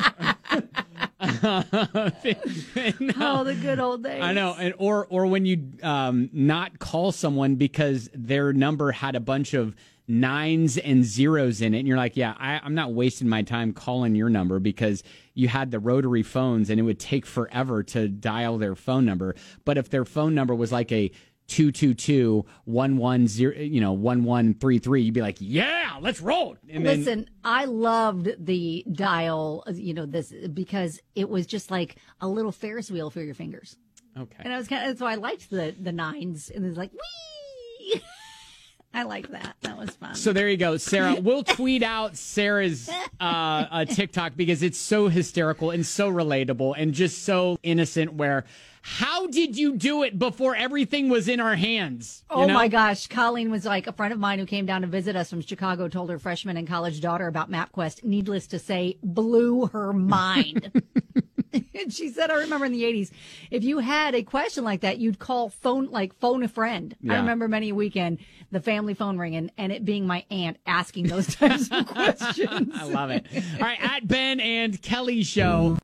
Oh, the good old days. I know, and or or when you um, not call someone because their number had a bunch of nines and zeros in it, and you're like, yeah, I, I'm not wasting my time calling your number because you had the rotary phones, and it would take forever to dial their phone number. But if their phone number was like a two two two one one zero, you know, one one three three, you'd be like, yeah, let's roll. And then, Listen, I loved the dial, you know, this because it was just like a little Ferris wheel for your fingers. okay. And I was kind of, so I liked the the nines, and it was like, wee. I liked that. That was fun. So there you go, Sarah. We'll tweet out Sarah's uh, uh, TikTok because it's so hysterical and so relatable and just so innocent. Where, how did you do it before everything was in our hands? You Oh know? my gosh. Colleen was like, a friend of mine who came down to visit us from Chicago told her freshman and college daughter about MapQuest. Needless to say, blew her mind. And she said, I remember in the eighties, if you had a question like that, you'd call phone, like phone a friend. I Yeah. remember many a weekend, the family phone ringing and it being my aunt asking those types of questions. I love it. All right, at Ben and Kelly Show.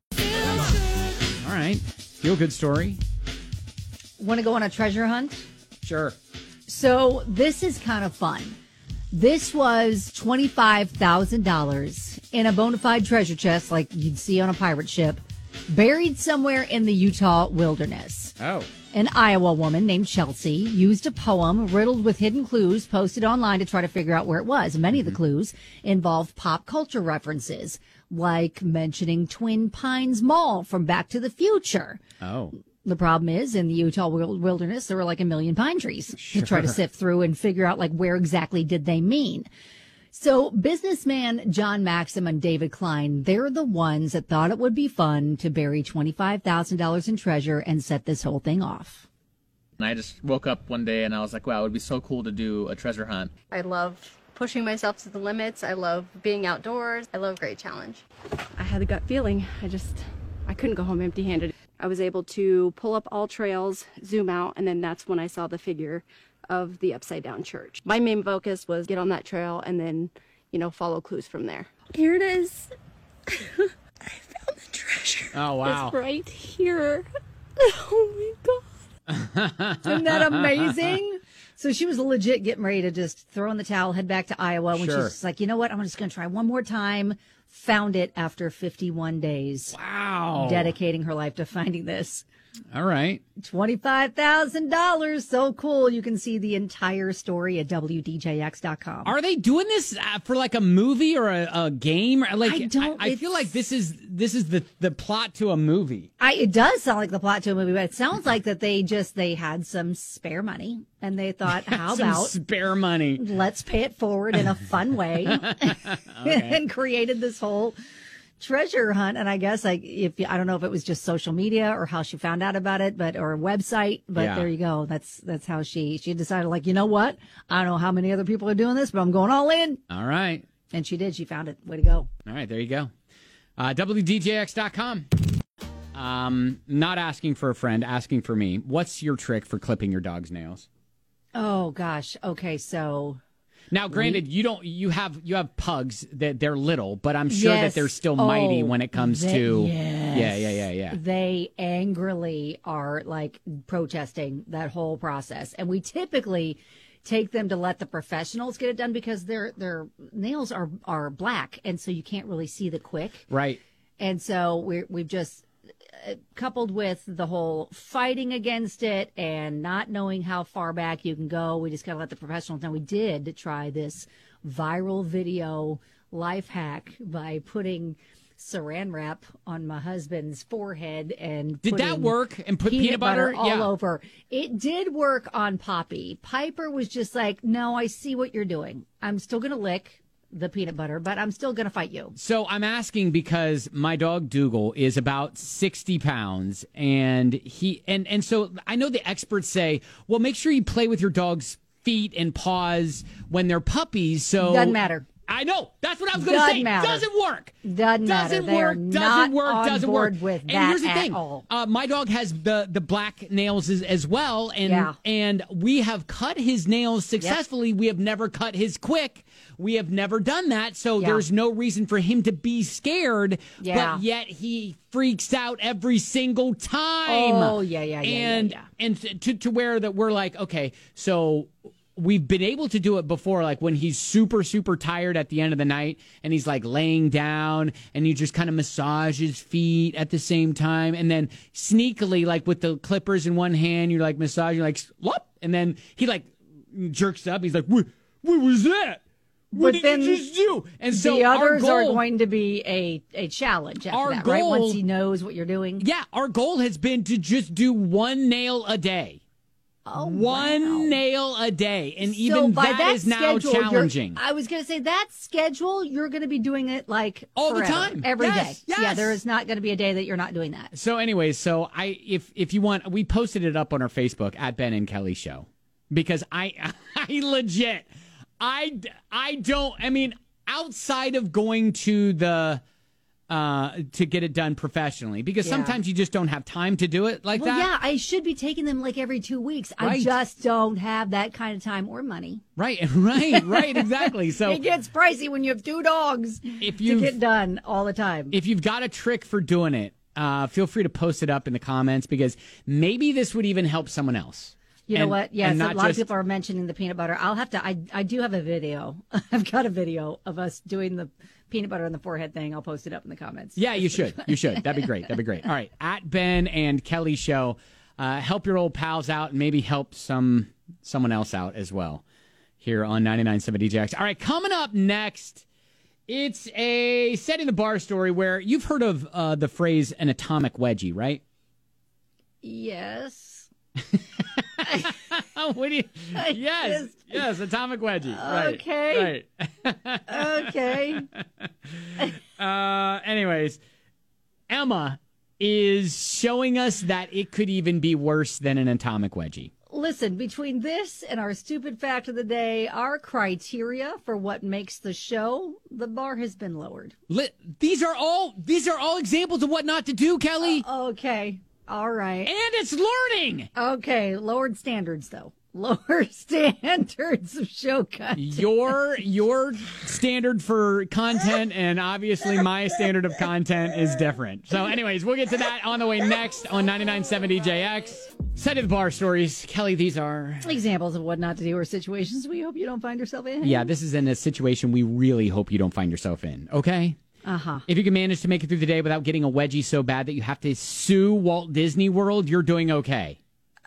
All right, feel good story. Want to go on a treasure hunt? Sure. So this is kind of fun. This was twenty-five thousand dollars in a bona fide treasure chest like you'd see on a pirate ship, buried somewhere in the Utah wilderness. Oh. An Iowa woman named Chelsea used a poem riddled with hidden clues posted online to try to figure out where it was. Many of the clues involved pop culture references, like mentioning Twin Pines Mall from Back to the Future. Oh. The problem is, in the Utah wil- wilderness, there were like a million pine trees to try to Sure. sift through and figure out like where exactly did they mean. So businessman John Maxim and David Klein, they're the ones that thought it would be fun to bury twenty-five thousand dollars in treasure and set this whole thing off. And I just woke up one day and I was like, wow, it would be so cool to do a treasure hunt. I love pushing myself to the limits. I love being outdoors. I love Great Challenge. I had a gut feeling. I just, I couldn't go home empty-handed. I was able to pull up all trails, zoom out, and then that's when I saw the figure of the upside down church. My main focus was get on that trail and then, you know, follow clues from there. Here it is. I found the treasure. Oh, wow. It's right here. Oh my God. Isn't that amazing? So she was legit getting ready to just throw in the towel, head back to Iowa when Sure. she's just like, you know what? I'm just going to try one more time. Found it after fifty-one days. Wow. Dedicating her life to finding this. All right. twenty-five thousand dollars. So cool. You can see the entire story at W D J X dot com. Are they doing this uh, for like a movie or a, a game? Like, I don't- I, I feel like this is this is the, the plot to a movie. I, it does sound like the plot to a movie, but it sounds like that they just, they had some spare money and they thought, how Some about spare money? let's pay it forward in a fun way and created this whole treasure hunt. And I guess like if I don't know if it was just social media or how she found out about it, but or a website, but Yeah. there you go. That's that's how she she decided, like, you know what? I don't know how many other people are doing this, but I'm going all in. All right. And she did. She found it. Way to go. All right, there you go. Uh, W D J X dot com. Um, not asking for a friend, asking for me. What's your trick for clipping your dog's nails? Oh gosh. Okay, so Now, granted, you don't. You have you have pugs that they're little, but I'm sure Yes. that they're still mighty Oh, when it comes they- to. yes. Yeah, yeah, yeah, yeah. They angrily are like protesting that whole process. And we typically take them to let the professionals get it done because their their nails are are black, and so you can't really see the quick. Right. And so we're we've just uh, coupled with the whole fighting against it and not knowing how far back you can go, we just got to let the professionals know. We did try this viral video life hack by putting saran wrap on my husband's forehead and Did that putting work? And put peanut butter? all Yeah. over. It did work on Poppy. Piper was just like, no, I see what you're doing. I'm still going to lick the peanut butter, but I'm still going to fight you. So I'm asking because my dog Dougal is about sixty pounds, and he and and so I know the experts say, well, make sure you play with your dog's feet and paws when they're puppies. So Doesn't matter. I know. That's what I was going to Doesn't say. matter. Doesn't work. Doesn't matter. Doesn't They are work. not Doesn't work. on Doesn't board work. with and that here's the at thing. all. Uh, my dog has the the black nails as, as well, and Yeah. and we have cut his nails successfully. We have never cut his quick. We have never done that. So Yeah. there's no reason for him to be scared. Yeah. But yet he freaks out every single time. Oh, yeah, yeah, yeah, yeah, And yeah. and to to where that we're like, okay, so we've been able to do it before, like when he's super, super tired at the end of the night and he's like laying down and you just kind of massage his feet at the same time. And then sneakily, like with the clippers in one hand, you're like massaging, like, slop, and then he like jerks up. He's like, what, what was that? What But did then you just do? And so the our others are goal- going to be a, a challenge after Our that, right? Once goal- he knows what you're doing. Yeah, our goal has been to just do one nail a day. Oh, one wow. nail a day, and So even by that that is now schedule, you're- challenging. I was going to say that schedule, you're going to be doing it like All the forever, time. every day. Yes, Yeah, yes. there is not going to be a day that you're not doing that. So, anyways, so I if if you want, we posted it up on our Facebook at Ben and Kelly Show because I I legit I I don't I mean outside of going to the. Uh, to get it done professionally, because Yeah. sometimes you just don't have time to do it like Well, that. yeah, I should be taking them like every two weeks. I Right. just don't have that kind of time or money. Right, right, right, exactly. So It gets pricey when you have two dogs if to you get done all the time. if you've got a trick for doing it, uh, feel free to post it up in the comments because maybe this would even help someone else. You know And- what? Yes, and a not lot just- of people are mentioning the peanut butter. I'll have to. I I do have a video. I've got a video of us doing the peanut butter on the forehead thing. I'll post it up in the comments. Yeah, you should. You should. That'd be great. That'd be great. All right, at Ben and Kelly Show, uh, help your old pals out and maybe help some someone else out as well here on ninety-nine point seven D J X. All right, coming up next, it's a setting the bar story where you've heard of uh, the phrase an atomic wedgie, right? Yes. what do you? Yes, yes, atomic wedgie. Right, Okay. Right. Okay. Uh, anyways, Emma is showing us that it could even be worse than an atomic wedgie. Listen, between this and our stupid fact of the day, our criteria for what makes the show, the bar has been lowered. Li- these are all these are all examples of what not to do, Kelly. Uh, okay. All right. And it's learning. Okay. Lowered standards, though. Lower standards of show content. Your your standard for content and obviously my standard of content is different. So anyways, we'll get to that on the way next on ninety-nine point seven D J X. Set of the bar stories. Kelly, these are... Examples of what not to do or situations we hope you don't find yourself in. Yeah, this is in a situation we really hope you don't find yourself in, okay? Uh-huh. If you can manage to make it through the day without getting a wedgie so bad that you have to sue Walt Disney World, you're doing okay.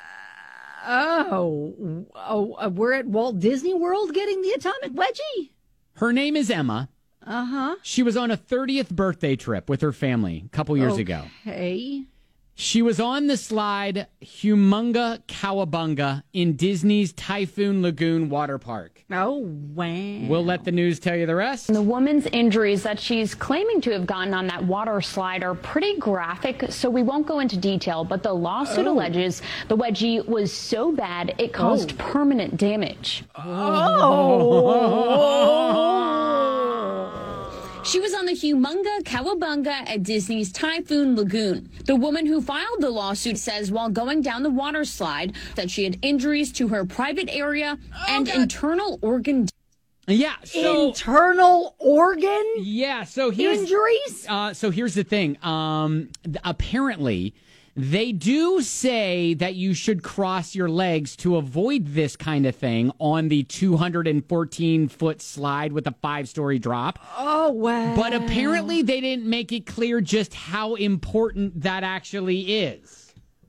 Oh, oh, uh, we're at Walt Disney World getting the atomic wedgie? Her name is Emma. Uh-huh. She was on a thirtieth birthday trip with her family a couple years okay. ago. Hey. She was on the slide Humunga Cowabunga in Disney's Typhoon Lagoon water park. Oh, wow. We'll let the news tell you the rest. The woman's injuries that she's claiming to have gotten on that water slide are pretty graphic, so we won't go into detail, but the lawsuit oh. alleges the wedgie was so bad it caused oh. permanent damage. Oh. She was on the Humunga Cowabunga at Disney's Typhoon Lagoon. The woman who filed the lawsuit says while going down the water slide that she had injuries to her private area oh, and God. internal organ. Yeah, so, internal organ. Yeah, so here's injuries. Uh, so here's the thing. Um, th- apparently, they do say that you should cross your legs to avoid this kind of thing on the two hundred fourteen foot slide with a five story drop. Oh, wow. But apparently they didn't make it clear just how important that actually is.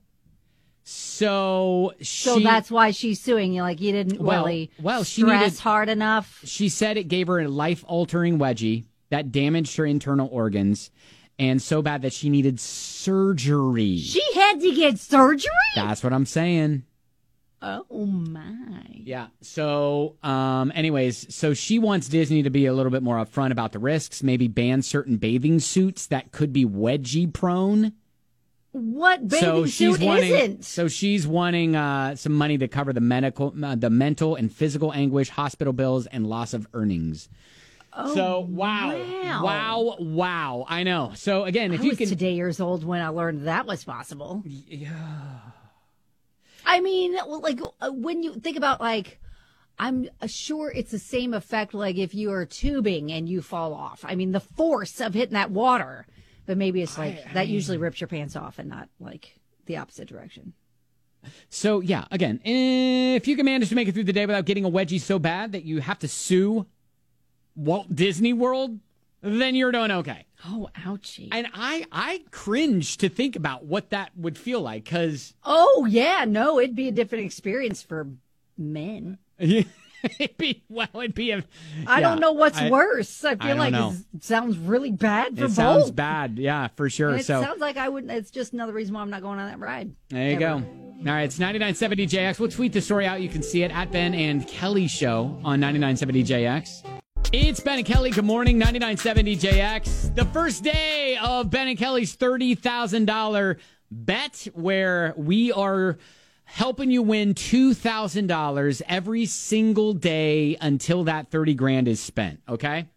So she, So that's why she's suing you. Like, you didn't well, really well, she stress needed, hard enough. She said it gave her a life-altering wedgie that damaged her internal organs. And so bad that she needed surgery. She had to get surgery? That's what I'm saying. Oh, my. Yeah. So, um, anyways, so she wants Disney to be a little bit more upfront about the risks, maybe ban certain bathing suits that could be wedgie prone. What bathing so she's suit wanting, isn't? So she's wanting uh, some money to cover the medical, uh, the mental and physical anguish, hospital bills, and loss of earnings. Oh, so wow, wow, wow, wow! I know. So again, if I you was can, today years old when I learned that was possible. Yeah. I mean, well, like uh, when you think about like, I'm sure it's the same effect. Like if you are tubing and you fall off. I mean, the force of hitting that water. But maybe it's like I, I, that usually rips your pants off and not like the opposite direction. So yeah, again, if you can manage to make it through the day without getting a wedgie so bad that you have to sue Walt Disney World, then you're doing okay. Oh, ouchie. And I, I cringe to think about what that would feel like because... Oh, yeah. No, it'd be a different experience for men. it'd be, well, it'd be a... I yeah, don't know what's I, worse. I feel I like it sounds really bad for it both. It sounds bad. Yeah, for sure. And it so, sounds like I wouldn't... It's just another reason why I'm not going on that ride. There you ever. go. All right, it's ninety-nine point seven D J X. We'll tweet the story out. You can see it at Ben and Kelly Show on ninety-nine point seven D J X. It's Ben and Kelly. Good morning, ninety-nine point seven D J X. The first day of Ben and Kelly's thirty thousand dollars bet where we are helping you win two thousand dollars every single day until that thirty grand is spent, okay?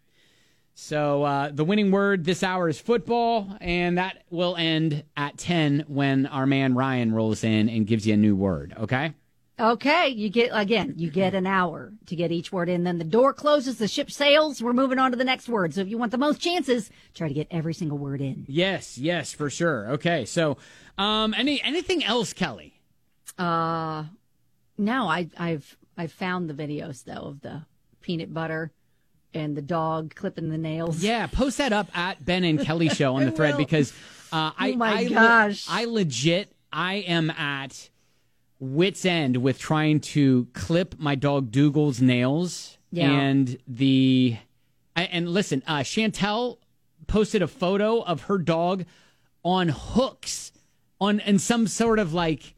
So uh, the winning word this hour is football, and that will end at ten when our man Ryan rolls in and gives you a new word, okay? Okay, you get, again, you get an hour to get each word in. Then the door closes, the ship sails, we're moving on to the next word. So if you want the most chances, try to get every single word in. Yes, yes, for sure. Okay, so um, any anything else, Kelly? Uh, no, I, I've I've found the videos, though, of the peanut butter and the dog clipping the nails. Yeah, post that up at Ben and Kelly Show on the thread because uh, I, oh my I, gosh. I legit, I am at wit's end with trying to clip my dog Dougal's nails. Yeah. And the and listen, uh, Chantel posted a photo of her dog on hooks on and some sort of like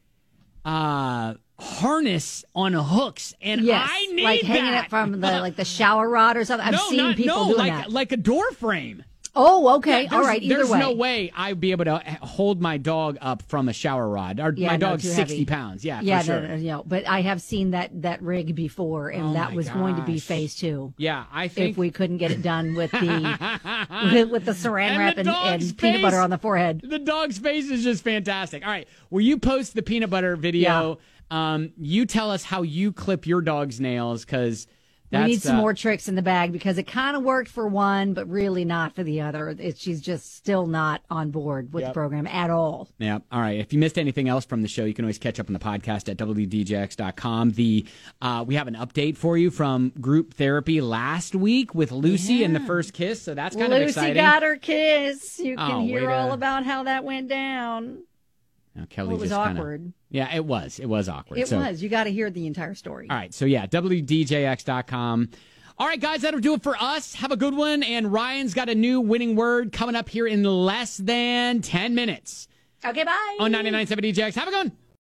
uh, harness on hooks, and yes, I need like hanging that it from the like the shower rod or something. I've no, seen not, people no, doing like, that, like a door frame. Oh, okay. Yeah, all right. Either there's way. no way I'd be able to hold my dog up from a shower rod. Our, yeah, my no, dog's sixty heavy. pounds. Yeah, yeah, for sure. no, no, no. But I have seen that that rig before, and oh that was gosh. going to be phase two. Yeah, I think if we couldn't get it done with the with, with the saran and wrap the and, and face, peanut butter on the forehead. The dog's face is just fantastic. All right, will you post the peanut butter video? Yeah. Um, you tell us how you clip your dog's nails because We That's, need some uh, more tricks in the bag because it kind of worked for one, but really not for the other. It, she's just still not on board with Yep. the program at all. Yeah. All right. If you missed anything else from the show, you can always catch up on the podcast at W D J X dot com. The uh, we have an update for you from group therapy last week with Lucy Yeah. and the first kiss. So that's kind Lucy of exciting. got her kiss. You can Oh, hear way all to- about how that went down. Now, Kelly Well, it was just kinda- awkward. yeah, it was. It was awkward. It So- was. You got to hear the entire story. All right. So, yeah, W D J X dot com. All right, guys, that'll do it for us. Have a good one. And Ryan's got a new winning word coming up here in less than ten minutes Okay, bye. on ninety-nine point seven D J X. Have a good one.